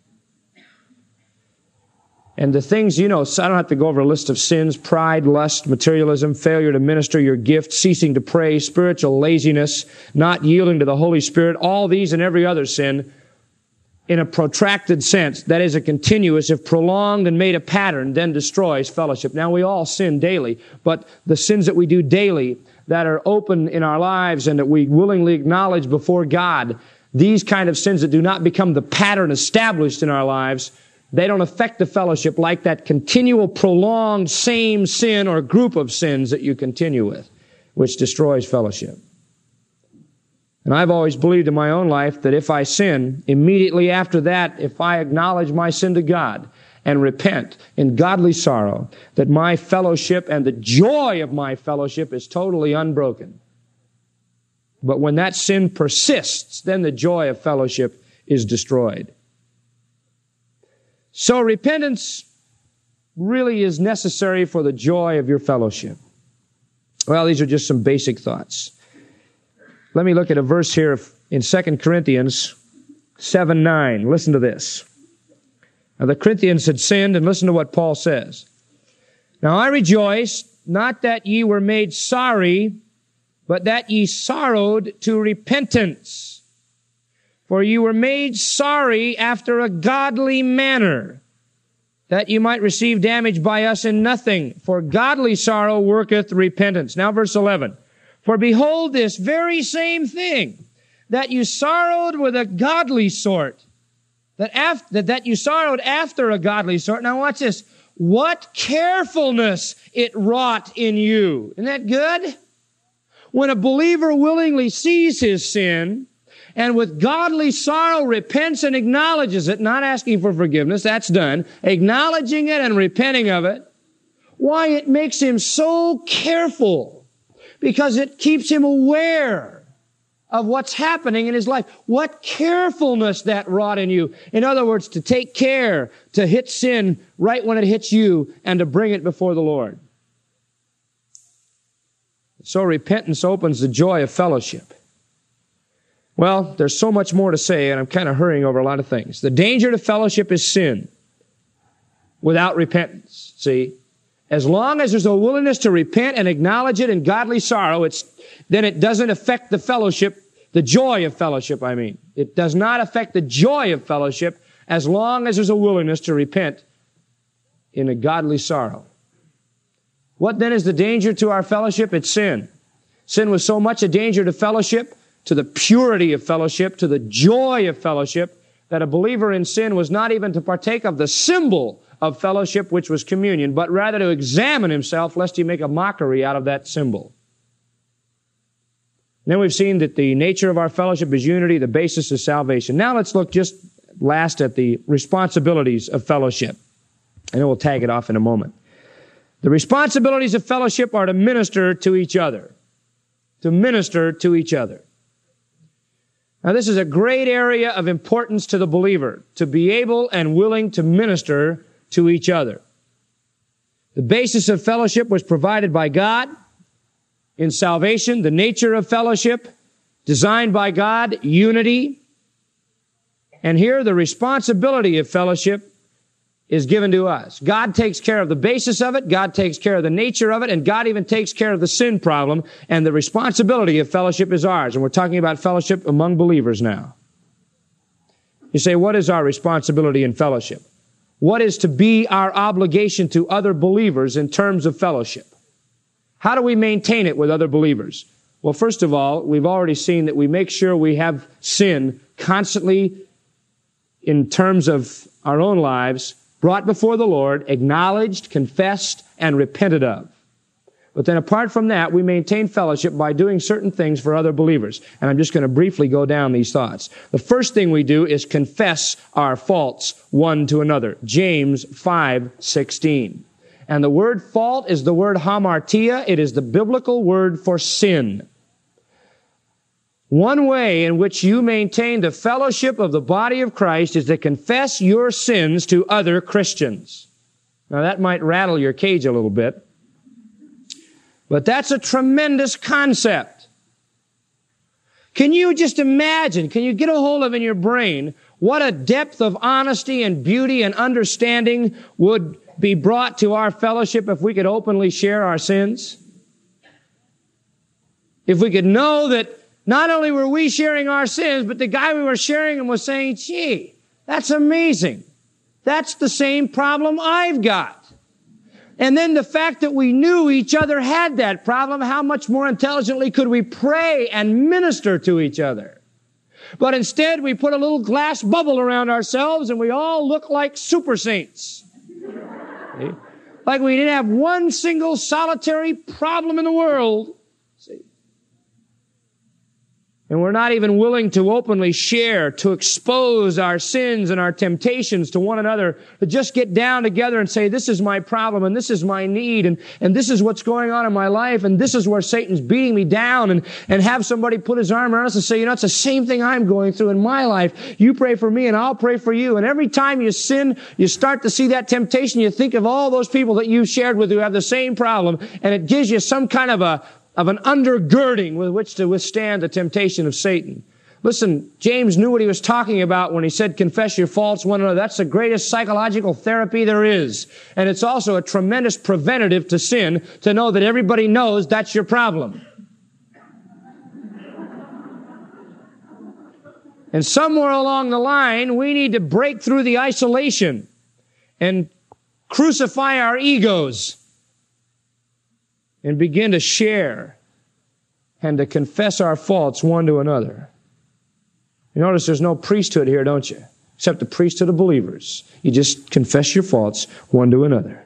And the things, so I don't have to go over a list of sins: pride, lust, materialism, failure to minister your gift, ceasing to pray, spiritual laziness, not yielding to the Holy Spirit, all these and every other sin in a protracted sense, that is a continuous, if prolonged and made a pattern, then destroys fellowship. Now, we all sin daily, but the sins that we do daily that are open in our lives and that we willingly acknowledge before God, these kind of sins that do not become the pattern established in our lives They don't affect the fellowship like that continual, prolonged same sin or group of sins that you continue with, which destroys fellowship. And I've always believed in my own life that if I sin, immediately after that, if I acknowledge my sin to God and repent in godly sorrow, that my fellowship and the joy of my fellowship is totally unbroken. But when that sin persists, then the joy of fellowship is destroyed. So repentance really is necessary for the joy of your fellowship. Well, these are just some basic thoughts. Let me look at a verse here in 2 Corinthians 7:9. Listen to this. Now the Corinthians had sinned, and listen to what Paul says. Now I rejoice, not that ye were made sorry, but that ye sorrowed to repentance. For you were made sorry after a godly manner, that you might receive damage by us in nothing. For godly sorrow worketh repentance. Now verse 11. For behold this very same thing, that you sorrowed with a godly sort, that you sorrowed after a godly sort. Now watch this. What carefulness it wrought in you. Isn't that good? When a believer willingly sees his sin, and with godly sorrow repents and acknowledges it, not asking for forgiveness, that's done, acknowledging it and repenting of it, why, it makes him so careful, because it keeps him aware of what's happening in his life. What carefulness that wrought in you. In other words, to take care to hit sin right when it hits you and to bring it before the Lord. So repentance opens the joy of fellowship. Well, there's so much more to say, and I'm kind of hurrying over a lot of things. The danger to fellowship is sin without repentance. See? As long as there's a willingness to repent and acknowledge it in godly sorrow, then it doesn't affect the fellowship, the joy of fellowship, I mean. It does not affect the joy of fellowship as long as there's a willingness to repent in a godly sorrow. What then is the danger to our fellowship? It's sin. Sin was so much a danger to fellowship, to the purity of fellowship, to the joy of fellowship, that a believer in sin was not even to partake of the symbol of fellowship, which was communion, but rather to examine himself lest he make a mockery out of that symbol. And then we've seen that the nature of our fellowship is unity, the basis is salvation. Now let's look just last at the responsibilities of fellowship. And then we'll tag it off in a moment. The responsibilities of fellowship are to minister to each other. To minister to each other. Now this is a great area of importance to the believer, to be able and willing to minister to each other. The basis of fellowship was provided by God in salvation. The nature of fellowship, designed by God, unity. And here the responsibility of fellowship is given to us. God takes care of the basis of it, God takes care of the nature of it, and God even takes care of the sin problem, and the responsibility of fellowship is ours. And we're talking about fellowship among believers now. You say, what is our responsibility in fellowship? What is to be our obligation to other believers in terms of fellowship? How do we maintain it with other believers? Well, first of all, we've already seen that we make sure we have sin constantly in terms of our own lives brought before the Lord, acknowledged, confessed, and repented of. But then apart from that, we maintain fellowship by doing certain things for other believers. And I'm just going to briefly go down these thoughts. The first thing we do is confess our faults one to another. James 5:16. And the word fault is the word hamartia. It is the biblical word for sin. One way in which you maintain the fellowship of the body of Christ is to confess your sins to other Christians. Now that might rattle your cage a little bit, but that's a tremendous concept. Can you just imagine, can you get a hold of in your brain what a depth of honesty and beauty and understanding would be brought to our fellowship if we could openly share our sins? If we could know that not only were we sharing our sins, but the guy we were sharing them was saying, gee, that's amazing. That's the same problem I've got. And then the fact that we knew each other had that problem, how much more intelligently could we pray and minister to each other? But instead, we put a little glass bubble around ourselves and we all look like super saints. See? Like we didn't have one single solitary problem in the world. See? And we're not even willing to openly share, to expose our sins and our temptations to one another, to just get down together and say, this is my problem, and this is my need, and this is what's going on in my life, and this is where Satan's beating me down, and have somebody put his arm around us and say, it's the same thing I'm going through in my life. You pray for me, and I'll pray for you. And every time you sin, you start to see that temptation. You think of all those people that you've shared with who have the same problem, and it gives you some kind of an undergirding with which to withstand the temptation of Satan. Listen, James knew what he was talking about when he said, confess your faults one another. That's the greatest psychological therapy there is. And it's also a tremendous preventative to sin, to know that everybody knows that's your problem. And somewhere along the line, we need to break through the isolation and crucify our egos and begin to share and to confess our faults one to another. You notice there's no priesthood here, don't you? Except the priesthood of believers. You just confess your faults one to another.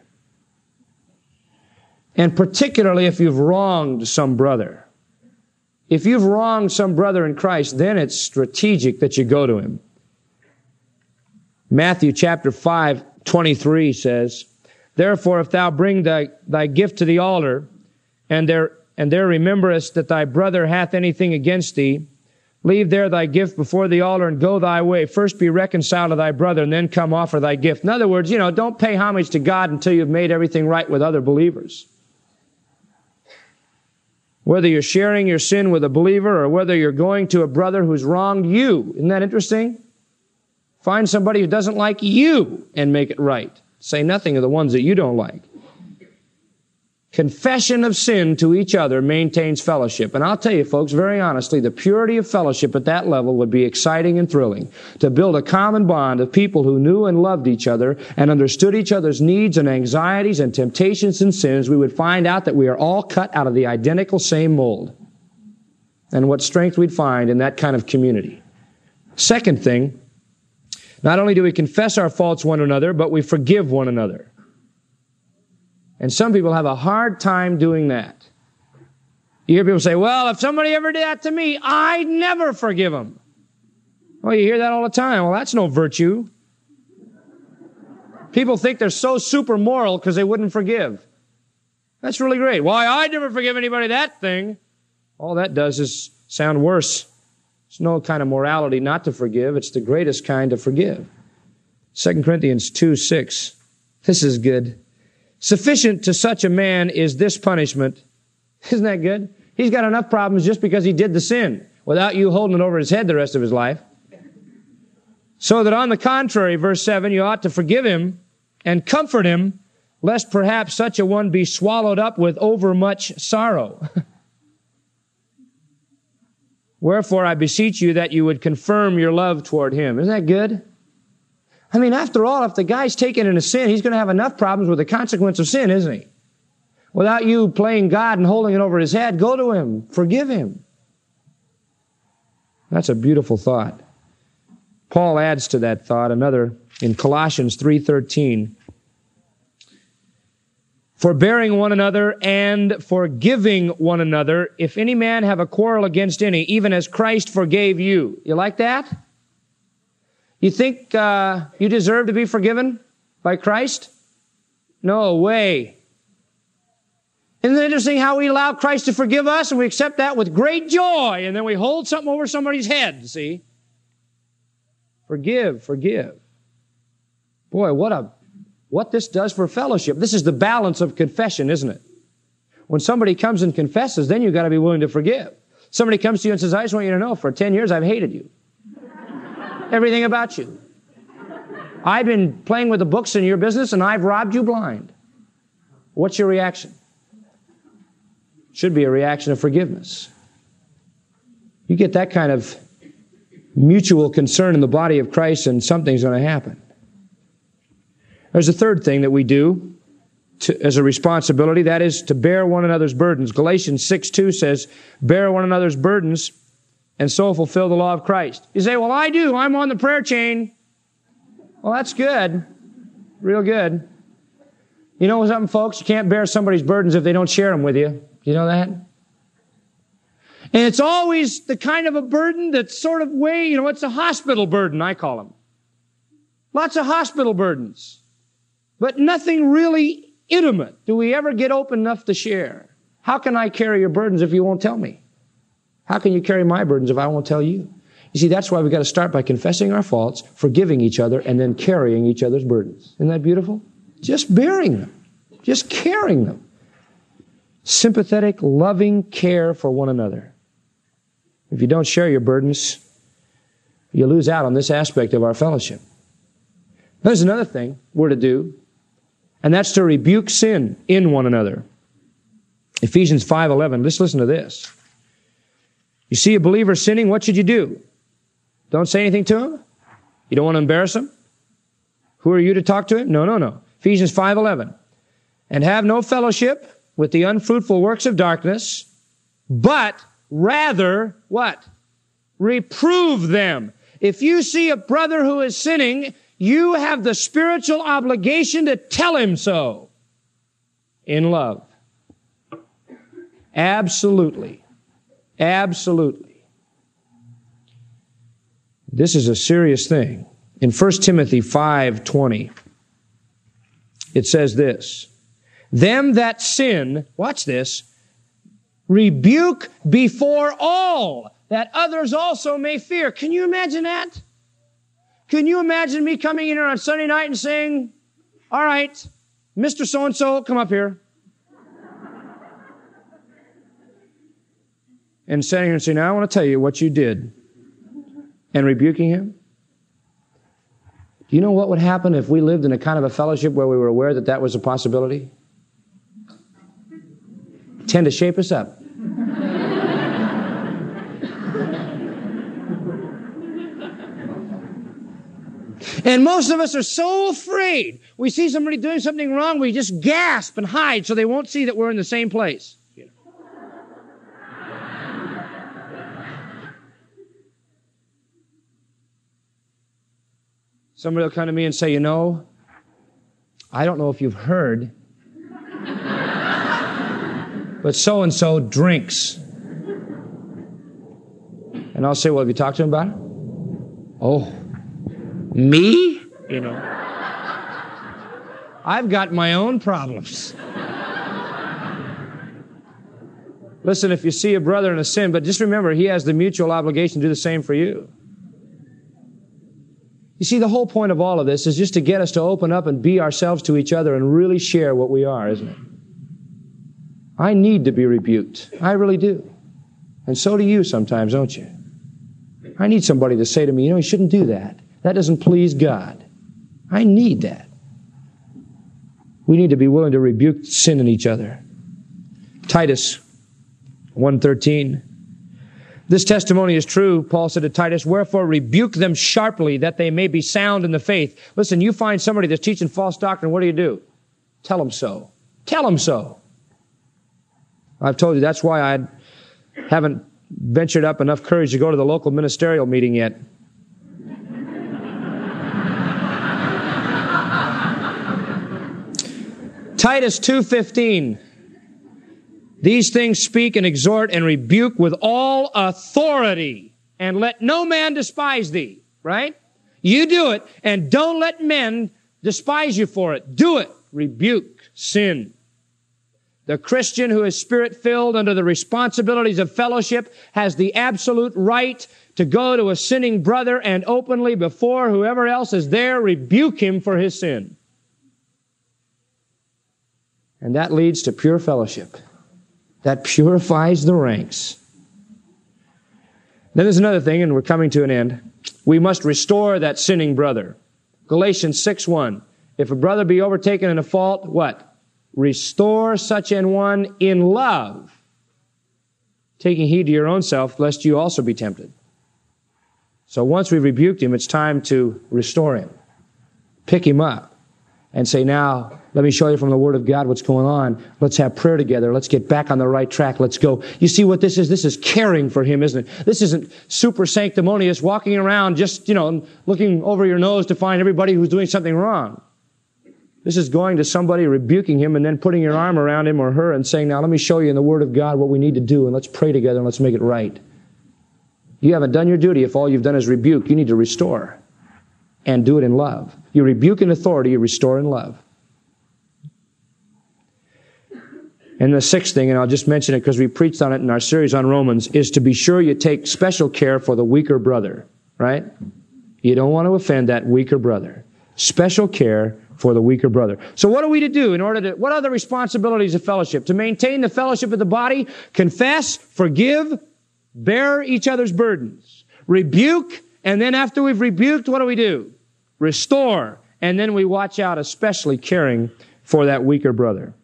And particularly if you've wronged some brother. If you've wronged some brother in Christ, then it's strategic that you go to him. Matthew chapter 5:23 says, therefore, if thou bring thy gift to the altar, and there rememberest that thy brother hath anything against thee, leave there thy gift before the altar and go thy way. First be reconciled to thy brother, and then come offer thy gift. In other words, don't pay homage to God until you've made everything right with other believers. Whether you're sharing your sin with a believer or whether you're going to a brother who's wronged you. Isn't that interesting? Find somebody who doesn't like you and make it right. Say nothing of the ones that you don't like. Confession of sin to each other maintains fellowship. And I'll tell you, folks, very honestly, the purity of fellowship at that level would be exciting and thrilling. To build a common bond of people who knew and loved each other and understood each other's needs and anxieties and temptations and sins, we would find out that we are all cut out of the identical same mold. And what strength we'd find in that kind of community. Second thing, not only do we confess our faults one another, but we forgive one another. And some people have a hard time doing that. You hear people say, well, if somebody ever did that to me, I'd never forgive them. Well, you hear that all the time. Well, that's no virtue. People think they're so super moral because they wouldn't forgive. That's really great. Why, I'd never forgive anybody that thing. All that does is sound worse. There's no kind of morality not to forgive. It's the greatest kind to forgive. 2 Corinthians 2:6. This is good. Sufficient to such a man is this punishment. Isn't that good? He's got enough problems just because he did the sin without you holding it over his head the rest of his life. So that on the contrary, verse 7, you ought to forgive him and comfort him, lest perhaps such a one be swallowed up with overmuch sorrow. Wherefore I beseech you that you would confirm your love toward him. Isn't that good? I mean, after all, if the guy's taken into sin, he's going to have enough problems with the consequence of sin, isn't he? Without you playing God and holding it over his head, go to him. Forgive him. That's a beautiful thought. Paul adds to that thought another in Colossians 3:13. Forbearing one another and forgiving one another, if any man have a quarrel against any, even as Christ forgave you. You like that? You think you deserve to be forgiven by Christ? No way. Isn't it interesting how we allow Christ to forgive us and we accept that with great joy and then we hold something over somebody's head, see? Forgive. Boy, what this does for fellowship. This is the balance of confession, isn't it? When somebody comes and confesses, then you've got to be willing to forgive. Somebody comes to you and says, I just want you to know, for 10 years I've hated you. Everything about you. I've been playing with the books in your business and I've robbed you blind. What's your reaction? Should be a reaction of forgiveness. You get that kind of mutual concern in the body of Christ and something's going to happen. There's a third thing that we do as a responsibility, that is to bear one another's burdens. Galatians 6:2 says, bear one another's burdens and so fulfill the law of Christ. You say, well, I do. I'm on the prayer chain. Well, that's good. Real good. You know something, folks? You can't bear somebody's burdens if they don't share them with you. You know that? And it's always the kind of a burden that's sort of it's a hospital burden, I call them. Lots of hospital burdens. But nothing really intimate. Do we ever get open enough to share? How can I carry your burdens if you won't tell me? How can you carry my burdens if I won't tell you? You see, that's why we've got to start by confessing our faults, forgiving each other, and then carrying each other's burdens. Isn't that beautiful? Just bearing them. Just carrying them. Sympathetic, loving care for one another. If you don't share your burdens, you lose out on this aspect of our fellowship. There's another thing we're to do, and that's to rebuke sin in one another. Ephesians 5:11. Let's listen to this. You see a believer sinning, what should you do? Don't say anything to him? You don't want to embarrass him? Who are you to talk to him? No. Ephesians 5:11. And have no fellowship with the unfruitful works of darkness, but rather, what? Reprove them. If you see a brother who is sinning, you have the spiritual obligation to tell him so in love. Absolutely. Absolutely. This is a serious thing. In 1 Timothy 5:20, it says this, them that sin, watch this, rebuke before all, that others also may fear. Can you imagine that? Can you imagine me coming in here on Sunday night and saying, all right, Mr. So-and-so, come up here. And standing here and saying, now I want to tell you what you did. And rebuking him. Do you know what would happen if we lived in a kind of a fellowship where we were aware that that was a possibility? Tend to shape us up. And most of us are so afraid. We see somebody doing something wrong, we just gasp and hide so they won't see that we're in the same place. Somebody will come to me and say, you know, I don't know if you've heard, but so-and-so drinks. And I'll say, well, have you talked to him about it? Oh, me? You know, I've got my own problems. Listen, if you see a brother in a sin, but just remember, he has the mutual obligation to do the same for you. You see, the whole point of all of this is just to get us to open up and be ourselves to each other and really share what we are, isn't it? I need to be rebuked. I really do. And so do you sometimes, don't you? I need somebody to say to me, you know, you shouldn't do that. That doesn't please God. I need that. We need to be willing to rebuke sin in each other. Titus 1:13. This testimony is true, Paul said to Titus, wherefore rebuke them sharply that they may be sound in the faith. Listen, you find somebody that's teaching false doctrine, what do? Tell them so. Tell them so. I've told you that's why I haven't ventured up enough courage to go to the local ministerial meeting yet. Titus 2:15. These things speak and exhort and rebuke with all authority, and let no man despise thee. Right? You do it, and don't let men despise you for it. Do it. Rebuke sin. The Christian who is Spirit-filled under the responsibilities of fellowship has the absolute right to go to a sinning brother and openly before whoever else is there rebuke him for his sin. And that leads to pure fellowship. That purifies the ranks. Then there's another thing, and we're coming to an end. We must restore that sinning brother. Galatians 6:1. If a brother be overtaken in a fault, what? Restore such an one in love, taking heed to your own self, lest you also be tempted. So once we've rebuked him, it's time to restore him. Pick him up. and say, now, let me show you from the Word of God what's going on. Let's have prayer together. Let's get back on the right track. Let's go. You see what this is? This is caring for him, isn't it? This isn't super sanctimonious, walking around just, looking over your nose to find everybody who's doing something wrong. This is going to somebody, rebuking him, and then putting your arm around him or her and saying, now let me show you in the Word of God what we need to do, and let's pray together and let's make it right. You haven't done your duty if all you've done is rebuke. You need to restore and do it in love. You rebuke in authority, you restore in love. And the sixth thing, and I'll just mention it because we preached on it in our series on Romans, is to be sure you take special care for the weaker brother, right? You don't want to offend that weaker brother. Special care for the weaker brother. So what are we to do what are the responsibilities of fellowship? To maintain the fellowship of the body, confess, forgive, bear each other's burdens, rebuke, and then after we've rebuked, what do we do? Restore, and then we watch out, especially caring for that weaker brother.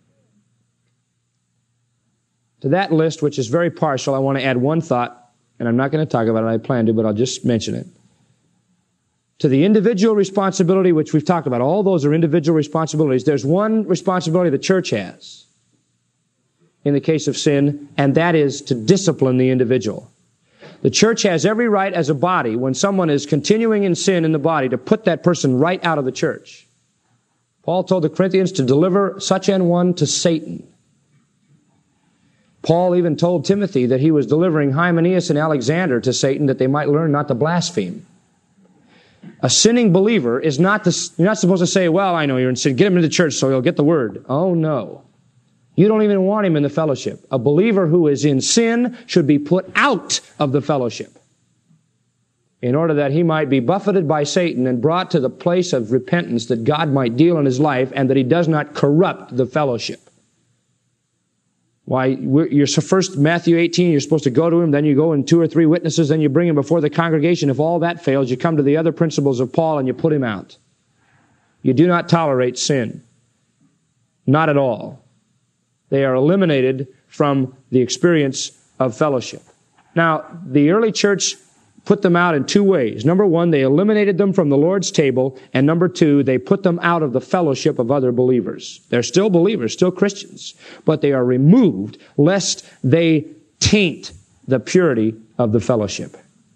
To that list, which is very partial, I want to add one thought, and I'm not going to talk about it, I plan to, but I'll just mention it. To the individual responsibility, which we've talked about, all those are individual responsibilities. There's one responsibility the church has in the case of sin, and that is to discipline the individual. The church has every right as a body, when someone is continuing in sin in the body, to put that person right out of the church. Paul told the Corinthians to deliver such an one to Satan. Paul even told Timothy that he was delivering Hymenaeus and Alexander to Satan that they might learn not to blaspheme. A sinning believer is you're not supposed to say, well, I know you're in sin. Get him into the church so he'll get the word. Oh, no. You don't even want him in the fellowship. A believer who is in sin should be put out of the fellowship in order that he might be buffeted by Satan and brought to the place of repentance that God might deal in his life and that he does not corrupt the fellowship. Why, you're first Matthew 18, you're supposed to go to him, then you go in 2 or 3 witnesses, then you bring him before the congregation. If all that fails, you come to the other principles of Paul and you put him out. You do not tolerate sin. Not at all. They are eliminated from the experience of fellowship. Now, the early church put them out in 2 ways. Number 1, they eliminated them from the Lord's table, and number 2, they put them out of the fellowship of other believers. They're still believers, still Christians, but they are removed lest they taint the purity of the fellowship.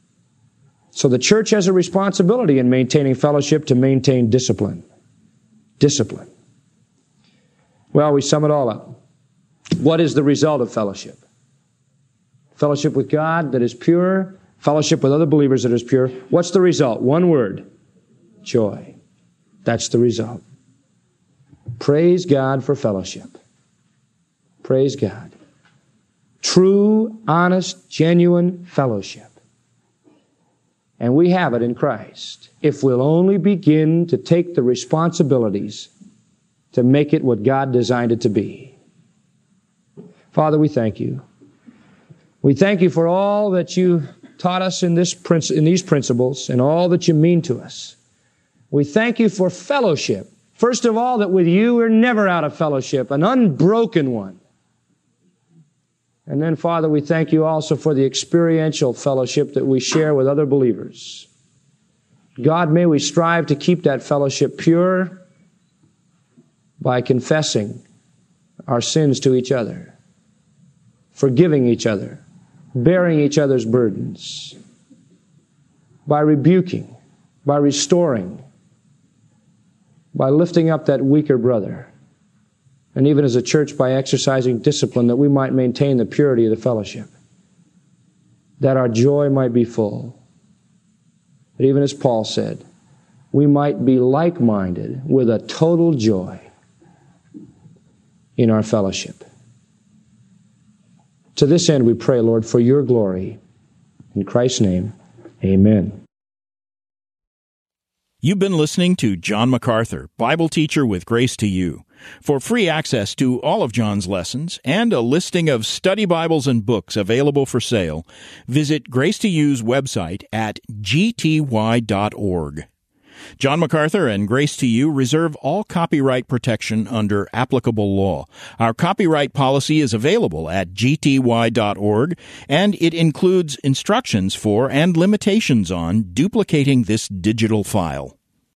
So the church has a responsibility in maintaining fellowship to maintain discipline. Discipline. Well, we sum it all up. What is the result of fellowship? Fellowship with God that is pure, fellowship with other believers that is pure. What's the result? One word. Joy. That's the result. Praise God for fellowship. Praise God. True, honest, genuine fellowship. And we have it in Christ if we'll only begin to take the responsibilities to make it what God designed it to be. Father, we thank you. We thank you for all that you taught us in these principles and all that you mean to us. We thank you for fellowship. First of all, that with you we're never out of fellowship, an unbroken one. And then, Father, we thank you also for the experiential fellowship that we share with other believers. God, may we strive to keep that fellowship pure by confessing our sins to each other, forgiving each other, bearing each other's burdens, by rebuking, by restoring, by lifting up that weaker brother, and even as a church by exercising discipline that we might maintain the purity of the fellowship, that our joy might be full, that even as Paul said, we might be like-minded with a total joy in our fellowship. To this end we pray, Lord, for your glory. In Christ's name, amen. You've been listening to John MacArthur, Bible teacher with Grace to You. For free access to all of John's lessons and a listing of study Bibles and books available for sale, visit Grace to You's website at gty.org. John MacArthur and Grace to You reserve all copyright protection under applicable law. Our copyright policy is available at gty.org, and it includes instructions for and limitations on duplicating this digital file.